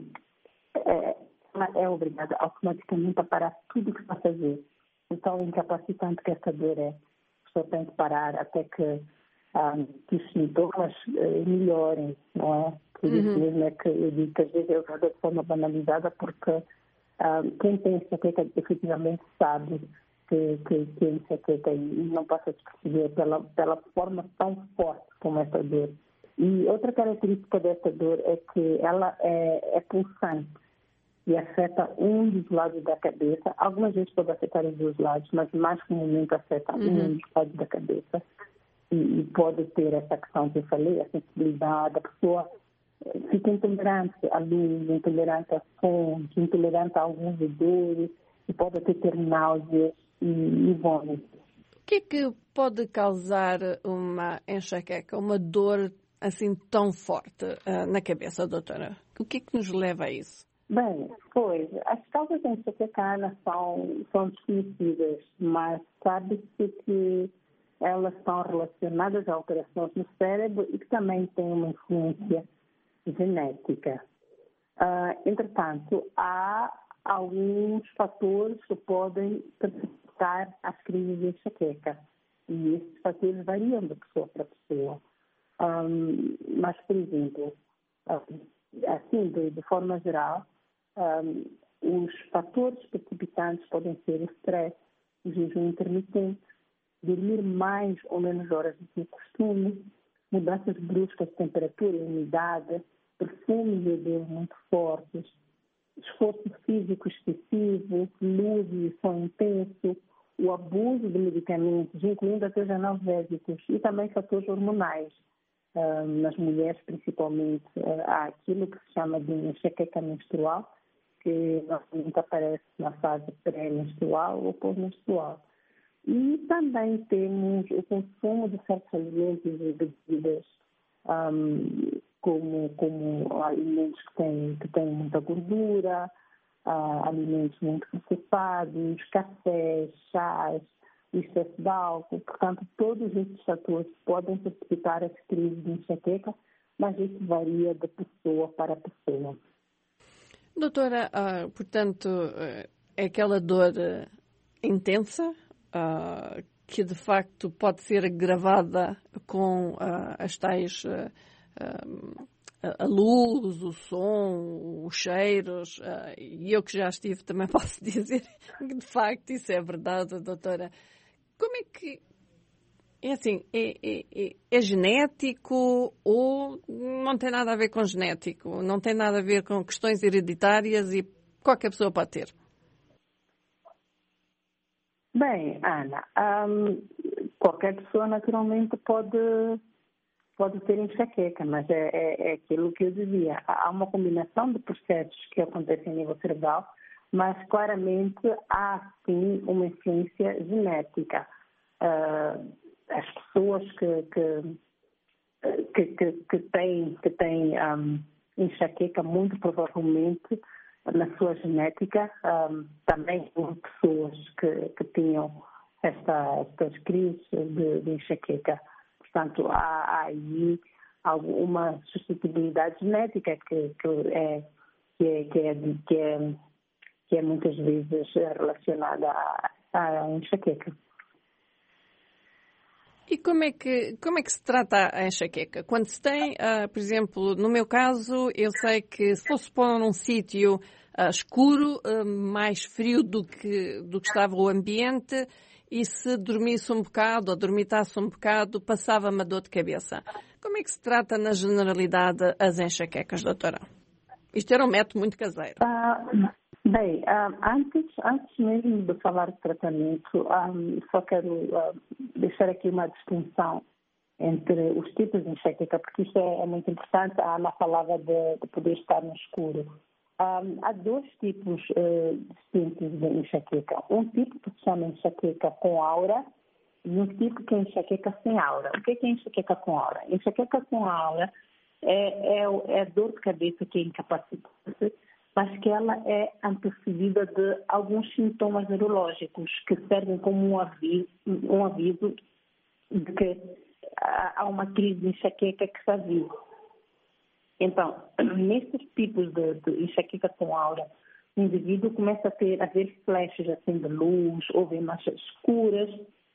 [SPEAKER 11] é, é obrigada automaticamente a parar tudo o que está a fazer. Então, incapacitante que essa dor é. A pessoa tem que parar até que Um, que os sintomas uh, melhorem, não é? Por isso uhum. mesmo é que eu digo que às vezes é usada de forma banalizada porque um, quem tem enxaqueca efetivamente sabe que, que, que é enxaqueca e não passa a desperceber pela, pela forma tão forte como essa dor. E outra característica dessa dor é que ela é, é pulsante e afeta um dos lados da cabeça. Algumas vezes pode afetar os dois lados, mas mais comumente afeta uhum. um dos lados da cabeça. E pode ter essa questão que eu falei, a sensibilidade, a pessoa fica intolerante à luz, intolerante a sons, intolerante a alguns odores, e pode até ter náuseas e, e vômitos.
[SPEAKER 2] O que é que pode causar uma enxaqueca, uma dor assim tão forte uh, na cabeça, doutora? O que é que nos leva a isso?
[SPEAKER 11] Bem, pois, as causas da enxaqueca são, são desconhecidas, mas sabe-se que elas estão relacionadas a alterações no cérebro e que também têm uma influência genética. Uh, entretanto, há alguns fatores que podem precipitar as crises de enxaqueca. E esses fatores variam de pessoa para pessoa. Um, mas, por exemplo, assim, de, de forma geral, um, os fatores precipitantes podem ser o stress, o jejum intermitente, dormir mais ou menos horas do que o costume, mudanças bruscas de temperatura e umidade, perfumes e odores muito fortes, esforço físico excessivo, luz e som intenso, o abuso de medicamentos, incluindo até os analgésicos, e também fatores hormonais. Uh, nas mulheres, principalmente, uh, há aquilo que se chama de enxaqueca menstrual, que normalmente aparece na fase pré-menstrual ou pós-menstrual. E também temos o consumo de certos alimentos e bebidas um, como, como alimentos que têm, que têm muita gordura, uh, alimentos muito processados, cafés, chás, excesso de álcool. Portanto, todos esses fatores podem precipitar essa crise de enxaqueca, mas isso varia de pessoa para pessoa.
[SPEAKER 2] Doutora, uh, portanto, uh, é aquela dor uh, intensa, uh, que de facto pode ser agravada com uh, as tais, uh, uh, a luz, o som, os cheiros, uh, e eu que já estive também posso dizer que de facto isso é verdade, doutora. Como é que, é assim, é, é, é, é genético ou não tem nada a ver com genético? Não tem nada a ver com questões hereditárias e qualquer pessoa pode ter?
[SPEAKER 11] Bem, Ana, um, qualquer pessoa naturalmente pode, pode ter enxaqueca, mas é, é, é aquilo que eu dizia. Há uma combinação de processos que acontecem a nível cerebral, mas claramente há sim uma influência genética. Uh, as pessoas que, que, que, que, que têm, que têm um, enxaqueca, muito provavelmente, na sua genética, um, também houve pessoas que, que tinham esta, estas crises de, de enxaqueca. Portanto, há, há aí alguma suscetibilidade genética que, que, é, que, é, que, é, que, é, que é muitas vezes relacionada à, à enxaqueca.
[SPEAKER 2] E como é que, como é que se trata a enxaqueca? Quando se tem, uh, por exemplo, no meu caso, eu sei que se fosse pôr num sítio uh, escuro, uh, mais frio do que, do que estava o ambiente, e se dormisse um bocado ou dormitasse um bocado, passava-me a dor de cabeça. Como é que se trata, na generalidade, as enxaquecas, doutora? Isto era um método muito caseiro.
[SPEAKER 11] Uh, bem, uh, antes, antes mesmo de falar de tratamento, um, só quero uh, deixar aqui uma distinção entre os tipos de enxaqueca, porque isto é, é muito importante. A Ana falava de, de poder estar no escuro. Um, há dois tipos uh, distintos de enxaqueca. Um tipo que se chama enxaqueca com aura e um tipo que é enxaqueca sem aura. O que é, que é enxaqueca com aura? Enxaqueca com aura é, é, é dor de cabeça que é incapacitante, mas que ela é antecedida de alguns sintomas neurológicos que servem como um aviso, um aviso de que há uma crise de enxaqueca que está viva. Então, nesses tipos de, de enxaqueca com aura, o indivíduo começa a ter a ver flashes assim de luz, ou ver manchas escuras,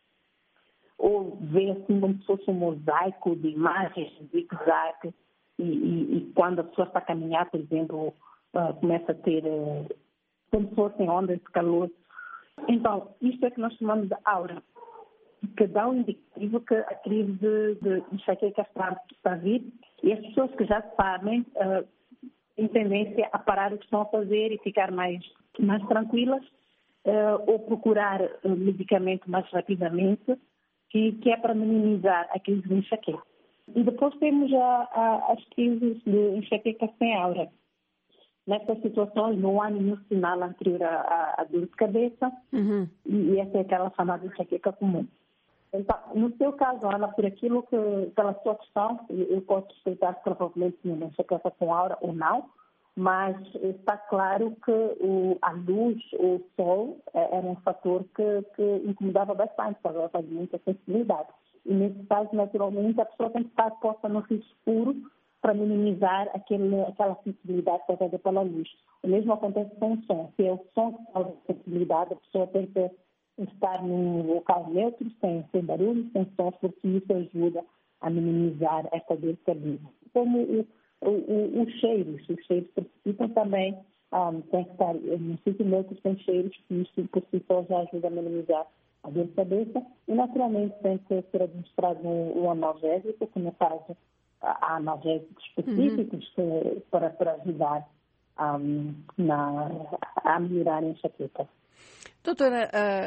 [SPEAKER 11] ou ver assim como se fosse um mosaico de imagens, zigue-zague, e, e, e quando a pessoa está a caminhar, por exemplo, uh, começa a ter uh, como se fossem ondas de calor. Então, isto é que nós chamamos de aura, que dá um indicativo que a crise de, de enxaqueca está, está a vir, e as pessoas que já sabem uh, têm tendência a parar o que estão a fazer e ficar mais, mais tranquilas, uh, ou procurar uh, medicamento mais rapidamente, que, que é para minimizar a crise de enxaqueca. E depois temos a, a, as crises de enxaqueca sem aura. Nessas situações não há nenhum sinal anterior à, à dor de cabeça, uhum. e essa é aquela chamada enxaqueca comum. Então, no seu caso, Ana, por aquilo que, pela sua questão, eu posso respeitar provavelmente se uma enxaqueca com aura ou não, mas está claro que o, a luz ou o sol era um fator que, que incomodava bastante, porque ela faz muita sensibilidade. E nesse caso, naturalmente, a pessoa tem que estar posta no fio escuro para minimizar aquele, aquela sensibilidade causada pela luz. O mesmo acontece com o som. Se é o som que causa sensibilidade, a pessoa tem que estar num local neutro, sem, sem barulho, sem som, porque isso ajuda a minimizar essa dor de cabeça. Como o, o, os cheiros, os cheiros precipitam também, um, tem que estar num sítio neutro, sem cheiros, que isso por si só já ajuda a minimizar a dor de cabeça. E naturalmente tem que ser administrado um, um analgésico, que no caso há analgésicos específicos uhum. que, para, para ajudar um, na, a melhorar a enxaqueca.
[SPEAKER 2] Doutora,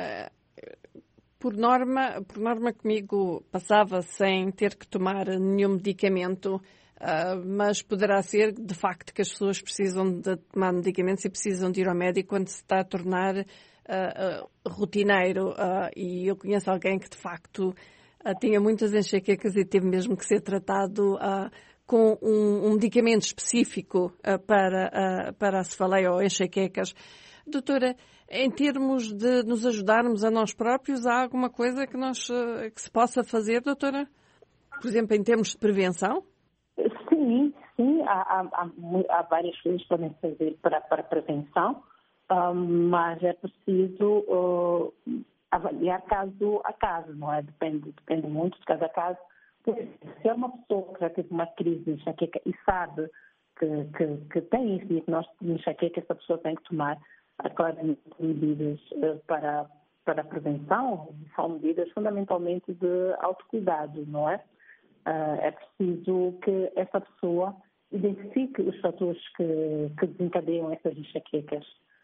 [SPEAKER 2] uh, por norma, por norma comigo passava sem ter que tomar nenhum medicamento, uh, mas poderá ser de facto que as pessoas precisam de tomar medicamentos e precisam de ir ao médico quando se está a tornar uh, uh, rotineiro. Uh, e eu conheço alguém que de facto Tinha muitas enxaquecas e teve mesmo que ser tratado uh, com um, um medicamento específico uh, para, uh, para a cefaleia ou enxaquecas. Doutora, em termos de nos ajudarmos a nós próprios, há alguma coisa que, nós, uh, que se possa fazer, doutora? Por exemplo, em termos de prevenção?
[SPEAKER 11] Sim, sim. Há, há, há várias coisas que podem fazer para, para prevenção, um, mas é preciso uh, avaliar caso a caso, não é? Depende, depende muito de cada caso. Se é uma pessoa que já teve uma crise de enxaqueca e sabe que, que, que tem esse diagnóstico de enxaqueca, essa pessoa tem que tomar claramente medidas uh, para, para a prevenção. São medidas fundamentalmente de autocuidado, não é? Uh, é preciso que essa pessoa identifique os fatores que, que desencadeiam essas enxaquecas.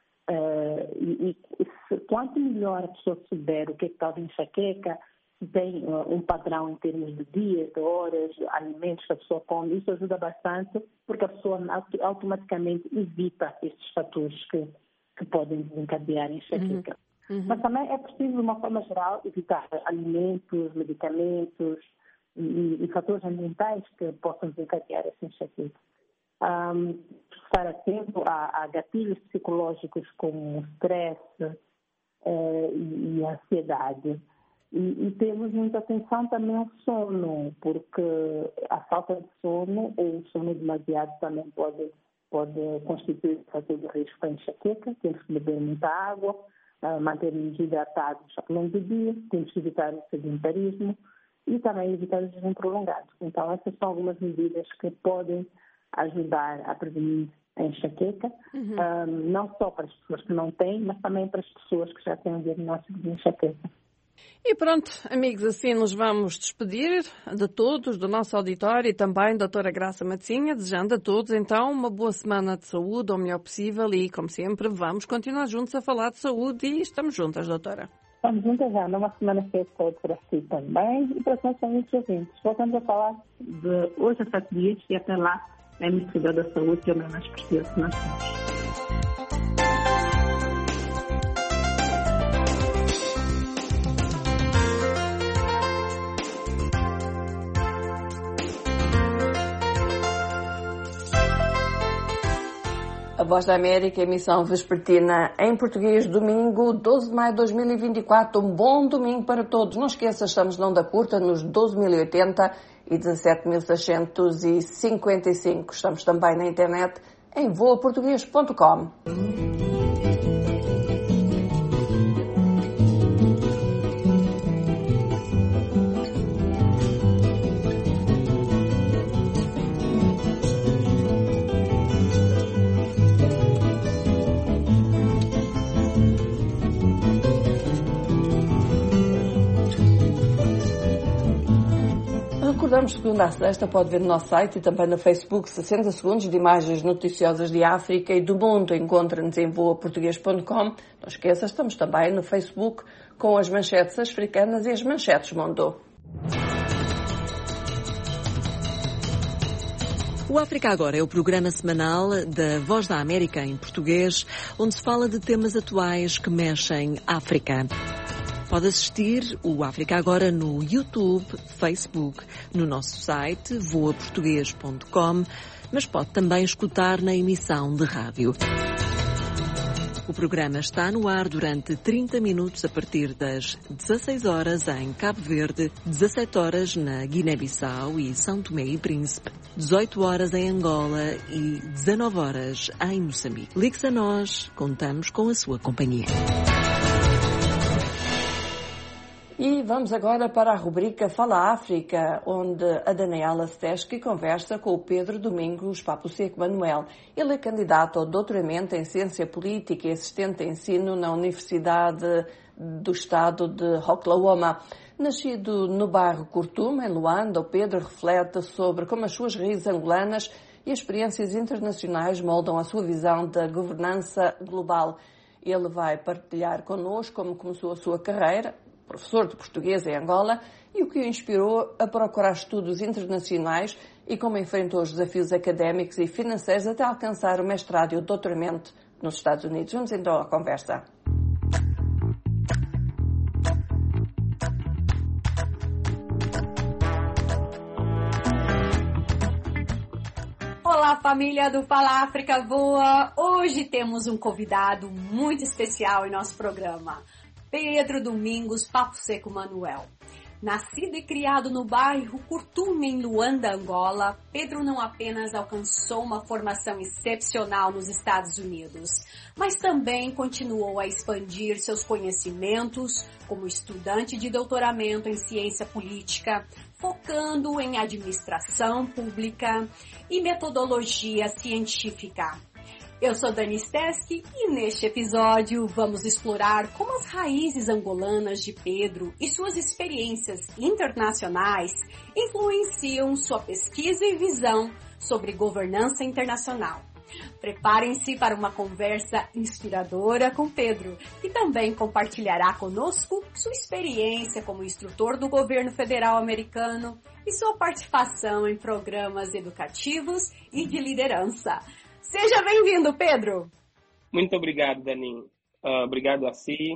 [SPEAKER 11] Uh, e, e se, quanto melhor a pessoa souber o que é que causa enxaqueca, se tem uh, um padrão em termos de dias, de horas, alimentos que a pessoa come, isso ajuda bastante, porque a pessoa automaticamente evita esses fatores que, que podem desencadear enxaqueca. Uhum. Uhum. Mas também é preciso, de uma forma geral, evitar alimentos, medicamentos e, e fatores ambientais que possam desencadear essa enxaqueca. Um, estar atento a, a gatilhos psicológicos como o stress eh, e, e a ansiedade. E, e temos muita atenção também ao sono, porque a falta de sono ou o sono demasiado também pode, pode constituir um fator de risco para a enxaqueca. Temos que beber muita água, uh, manter-nos hidratados ao longo do dia, temos que evitar o sedentarismo e também evitar o jejum prolongado. Então, essas são algumas medidas que podem ajudar a prevenir a enxaqueca, uhum. um, não só para as pessoas que não têm, mas também para as pessoas que já têm o diagnóstico de enxaqueca.
[SPEAKER 2] E pronto, amigos, assim nos vamos despedir de todos, do nosso auditório e também da doutora Graça Matosinha, desejando a todos então uma boa semana de saúde, o melhor possível e, como sempre, vamos continuar juntos a falar de saúde e estamos juntas, doutora.
[SPEAKER 11] Estamos juntas já, numa semana cheia de saúde para si também e para os nossos amigos ouvintes. Voltamos a falar de hoje a sete dias e até lá é muito cuidar da saúde, que é o mais precioso que nós temos.
[SPEAKER 2] A Voz da América, emissão vespertina em português, domingo, doze de maio de dois mil e vinte e quatro. Um bom domingo para todos. Não esqueça, estamos na onda curta nos doze mil e oitenta e dezassete mil seiscentos e cinquenta e cinco. Estamos também na internet em voa português ponto com. Recordamos, segunda a sexta, pode ver no nosso site e também no Facebook sessenta segundos de imagens noticiosas de África e do mundo. Encontra-nos em voa português ponto com. Não esqueça, estamos também no Facebook com as manchetes africanas e as manchetes mundo.
[SPEAKER 12] O África Agora é o programa semanal da Voz da América em português, onde se fala de temas atuais que mexem África. Pode assistir o África Agora no YouTube, Facebook, no nosso site voa português ponto com, mas pode também escutar na emissão de rádio. O programa está no ar durante trinta minutos a partir das dezasseis horas em Cabo Verde, dezassete horas na Guiné-Bissau e São Tomé e Príncipe, dezoito horas em Angola e dezanove horas em Moçambique. Ligue-se a nós, contamos com a sua companhia.
[SPEAKER 2] E vamos agora para a rubrica Fala África, onde a Daniela Steschi conversa com o Pedro Domingos Papo Seco Manuel. Ele é candidato ao doutoramento em Ciência Política e assistente de ensino na Universidade do Estado de Oklahoma. Nascido no bairro Kurtum, em Luanda, o Pedro reflete sobre como as suas raízes angolanas e experiências internacionais moldam a sua visão da governança global. Ele vai partilhar connosco como começou a sua carreira, professor de português em Angola, e o que o inspirou a procurar estudos internacionais e como enfrentou os desafios académicos e financeiros até alcançar o mestrado e o doutoramento nos Estados Unidos. Vamos então à conversa.
[SPEAKER 13] família do Fala África Voa! Hoje temos um convidado muito especial em nosso programa, Pedro Domingos Papo Seco Manuel. Nascido e criado no bairro Curtume, em Luanda, Angola, Pedro não apenas alcançou uma formação excepcional nos Estados Unidos, mas também continuou a expandir seus conhecimentos como estudante de doutoramento em ciência política, focando em administração pública e metodologia científica. Eu sou Dani Steski e neste episódio vamos explorar como as raízes angolanas de Pedro e suas experiências internacionais influenciam sua pesquisa e visão sobre governança internacional. Preparem-se para uma conversa inspiradora com Pedro, que também compartilhará conosco sua experiência como instrutor do governo federal americano e sua participação em programas educativos e de liderança. Seja bem-vindo, Pedro!
[SPEAKER 14] Muito obrigado, Dani. Uh, obrigado a si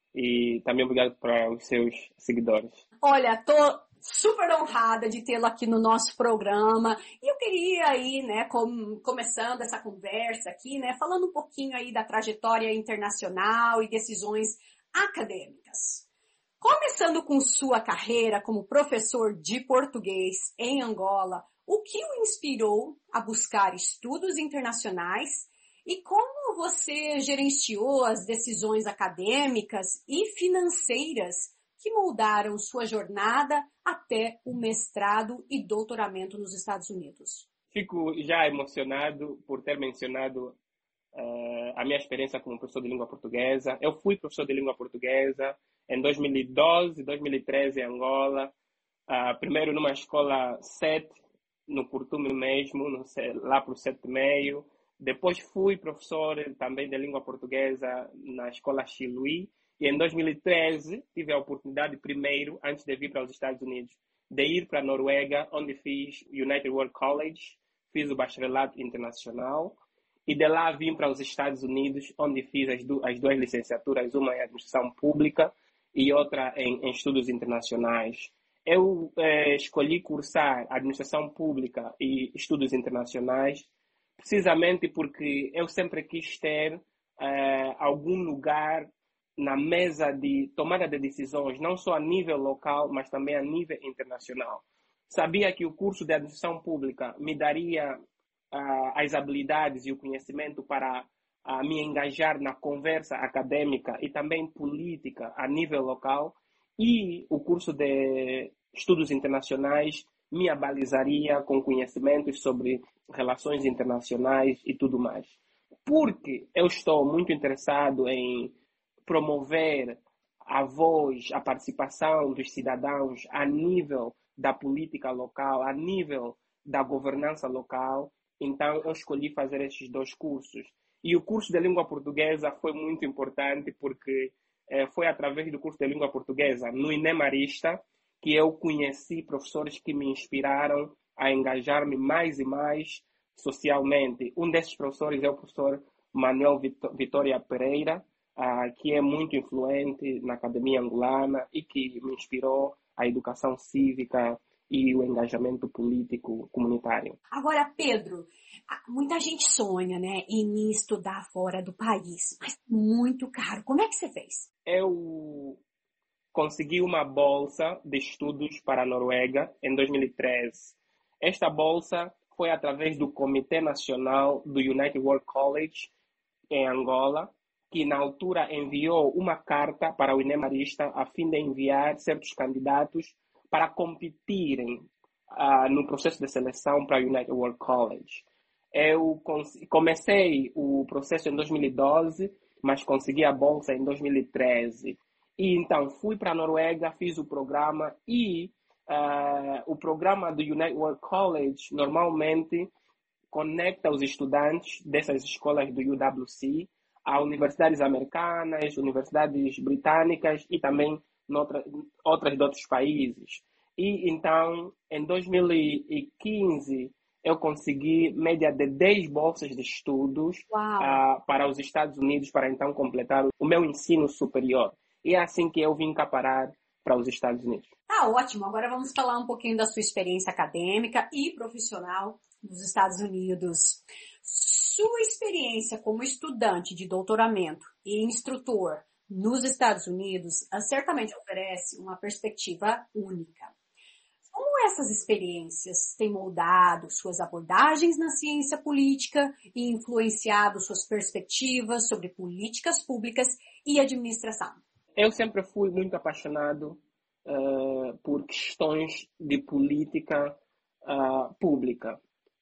[SPEAKER 14] e também obrigado para os seus seguidores.
[SPEAKER 13] Olha, tô super honrada de tê-lo aqui no nosso programa e eu queria aí, né, com, começando essa conversa aqui, né, falando um pouquinho aí da trajetória internacional e decisões acadêmicas. Começando com sua carreira como professor de português em Angola, o que o inspirou a buscar estudos internacionais e como você gerenciou as decisões acadêmicas e financeiras que moldaram sua jornada até o mestrado e doutoramento nos Estados Unidos?
[SPEAKER 14] Fico já emocionado por ter mencionado uh, a minha experiência como professor de língua portuguesa. Eu fui professor de língua portuguesa em dois mil e doze, dois mil e treze em Angola, uh, primeiro numa escola sete, no Curtume mesmo, no, lá para o sete e meio. Depois fui professor também de língua portuguesa na escola Chiluí. E em dois mil e treze tive a oportunidade primeiro, antes de vir para os Estados Unidos, de ir para a Noruega, onde fiz United World College, fiz o bacharelato internacional. E de lá vim para os Estados Unidos, onde fiz as, du as duas licenciaturas, uma em administração pública e outra em, em estudos internacionais. Eu eh, escolhi cursar administração pública e estudos internacionais precisamente porque eu sempre quis ter eh, algum lugar na mesa de tomada de decisões, não só a nível local, mas também a nível internacional. Sabia que o curso de administração pública me daria uh, as habilidades e o conhecimento para uh, me engajar na conversa acadêmica e também política a nível local, e o curso de estudos internacionais me abalizaria com conhecimentos sobre relações internacionais e tudo mais. Porque eu estou muito interessado em promover a voz, a participação dos cidadãos a nível da política local, a nível da governança local, então eu escolhi fazer esses dois cursos. E o curso de língua portuguesa foi muito importante porque eh, foi através do curso de língua portuguesa no INEMarista que eu conheci professores que me inspiraram a engajar-me mais e mais socialmente. Um desses professores é o professor Manuel Vitória Pereira, uh, que é muito influente na academia angolana e que me inspirou a educação cívica e o engajamento político comunitário.
[SPEAKER 13] Agora, Pedro, muita gente sonha, né, em estudar fora do país, mas muito caro. Como é que você fez?
[SPEAKER 14] Eu consegui uma bolsa de estudos para a Noruega em dois mil e treze. Esta bolsa foi através do Comitê Nacional do United World College em Angola, que na altura enviou uma carta para o INEMarista a fim de enviar certos candidatos para competirem uh, no processo de seleção para o United World College. Eu comecei o processo em dois mil e doze, mas consegui a bolsa em dois mil e treze. E então fui para a Noruega, fiz o programa e uh, o programa do United World College normalmente conecta os estudantes dessas escolas do U W C a universidades americanas, universidades britânicas e também noutra, outras de outros países. E então, em dois mil e quinze, eu consegui média de dez bolsas de estudos uh, para os Estados Unidos para então completar o meu ensino superior. E é assim que eu vim cá parar para os Estados Unidos.
[SPEAKER 13] Tá ótimo. Agora vamos falar um pouquinho da sua experiência acadêmica e profissional nos Estados Unidos. Sua experiência como estudante de doutoramento e instrutor nos Estados Unidos certamente oferece uma perspectiva única. Como essas experiências têm moldado suas abordagens na ciência política e influenciado suas perspectivas sobre políticas públicas e administração?
[SPEAKER 14] Eu sempre fui muito apaixonado uh, por questões de política uh, pública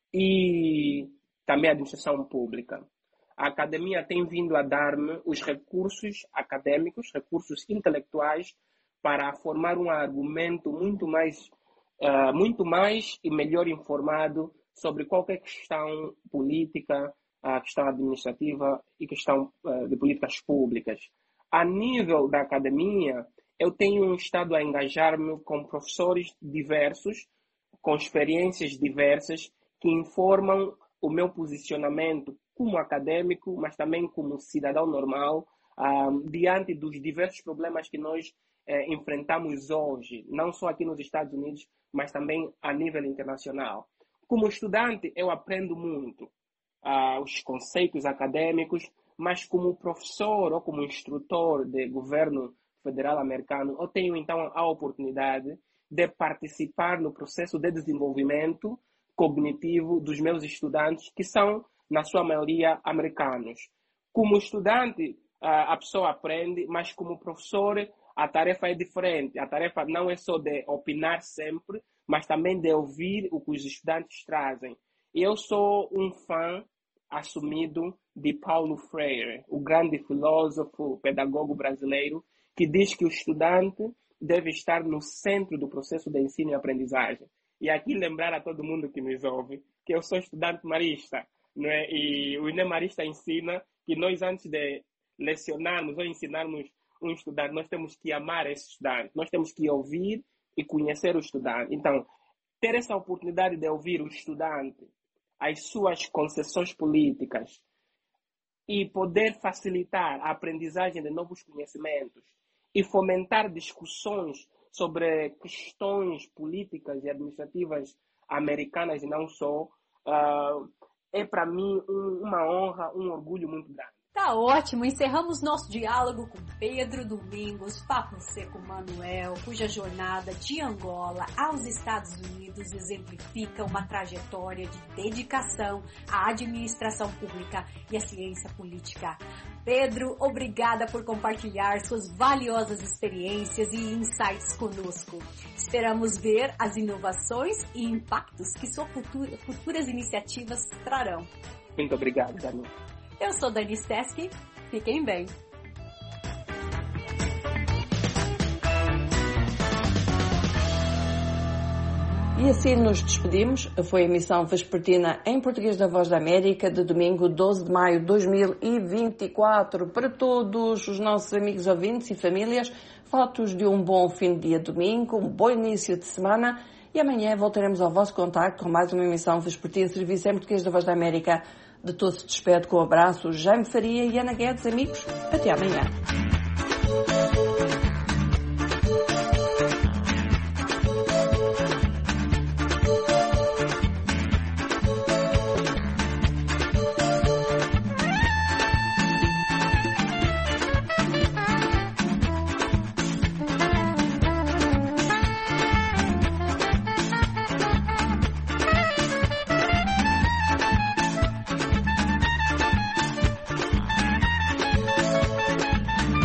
[SPEAKER 14] e também administração pública. A academia tem vindo a dar-me os recursos acadêmicos, recursos intelectuais, para formar um argumento muito mais Uh, muito mais e melhor informado sobre qualquer questão política, uh, questão administrativa e questão uh, de políticas públicas. A nível da academia, eu tenho estado a engajar-me com professores diversos, com experiências diversas, que informam o meu posicionamento como acadêmico, mas também como cidadão normal, uh, diante dos diversos problemas que nós uh, enfrentamos hoje, não só aqui nos Estados Unidos, mas também a nível internacional. Como estudante, eu aprendo muito uh, os conceitos acadêmicos, mas como professor ou como instrutor do governo federal americano, eu tenho então a oportunidade de participar no processo de desenvolvimento cognitivo dos meus estudantes, que são, na sua maioria, americanos. Como estudante, uh, a pessoa aprende, mas como professor, a tarefa é diferente. A tarefa não é só de opinar sempre, mas também de ouvir o que os estudantes trazem. Eu sou um fã assumido de Paulo Freire, o grande filósofo, pedagogo brasileiro, que diz que o estudante deve estar no centro do processo de ensino e aprendizagem. E aqui lembrar a todo mundo que nos ouve que eu sou estudante marista, não é? E o I N E Marista ensina que nós, antes de lecionarmos ou ensinarmos um estudante, nós temos que amar esse estudante, nós temos que ouvir e conhecer o estudante. Então, ter essa oportunidade de ouvir o estudante, as suas concessões políticas e poder facilitar a aprendizagem de novos conhecimentos e fomentar discussões sobre questões políticas e administrativas americanas e não só, uh, é para mim um, uma honra, um orgulho muito grande.
[SPEAKER 13] Tá ótimo, encerramos nosso diálogo com Pedro Domingos Papo Seco Manuel, cuja jornada de Angola aos Estados Unidos exemplifica uma trajetória de dedicação à administração pública e à ciência política. Pedro, obrigada por compartilhar suas valiosas experiências e insights conosco. Esperamos ver as inovações e impactos que suas futura, futuras iniciativas trarão.
[SPEAKER 14] Muito obrigado, Dani.
[SPEAKER 13] Eu sou Dani Stesky, fiquem bem.
[SPEAKER 2] E assim nos despedimos. Foi a emissão vespertina em português da Voz da América de domingo doze de maio de dois mil e vinte e quatro. Para todos os nossos amigos ouvintes e famílias, fotos de um bom fim de dia domingo, um bom início de semana e amanhã voltaremos ao vosso contacto com mais uma emissão vespertina serviço em português da Voz da América. De todos se despede com um abraço Jaime Faria e Ana Guedes, amigos. Até amanhã.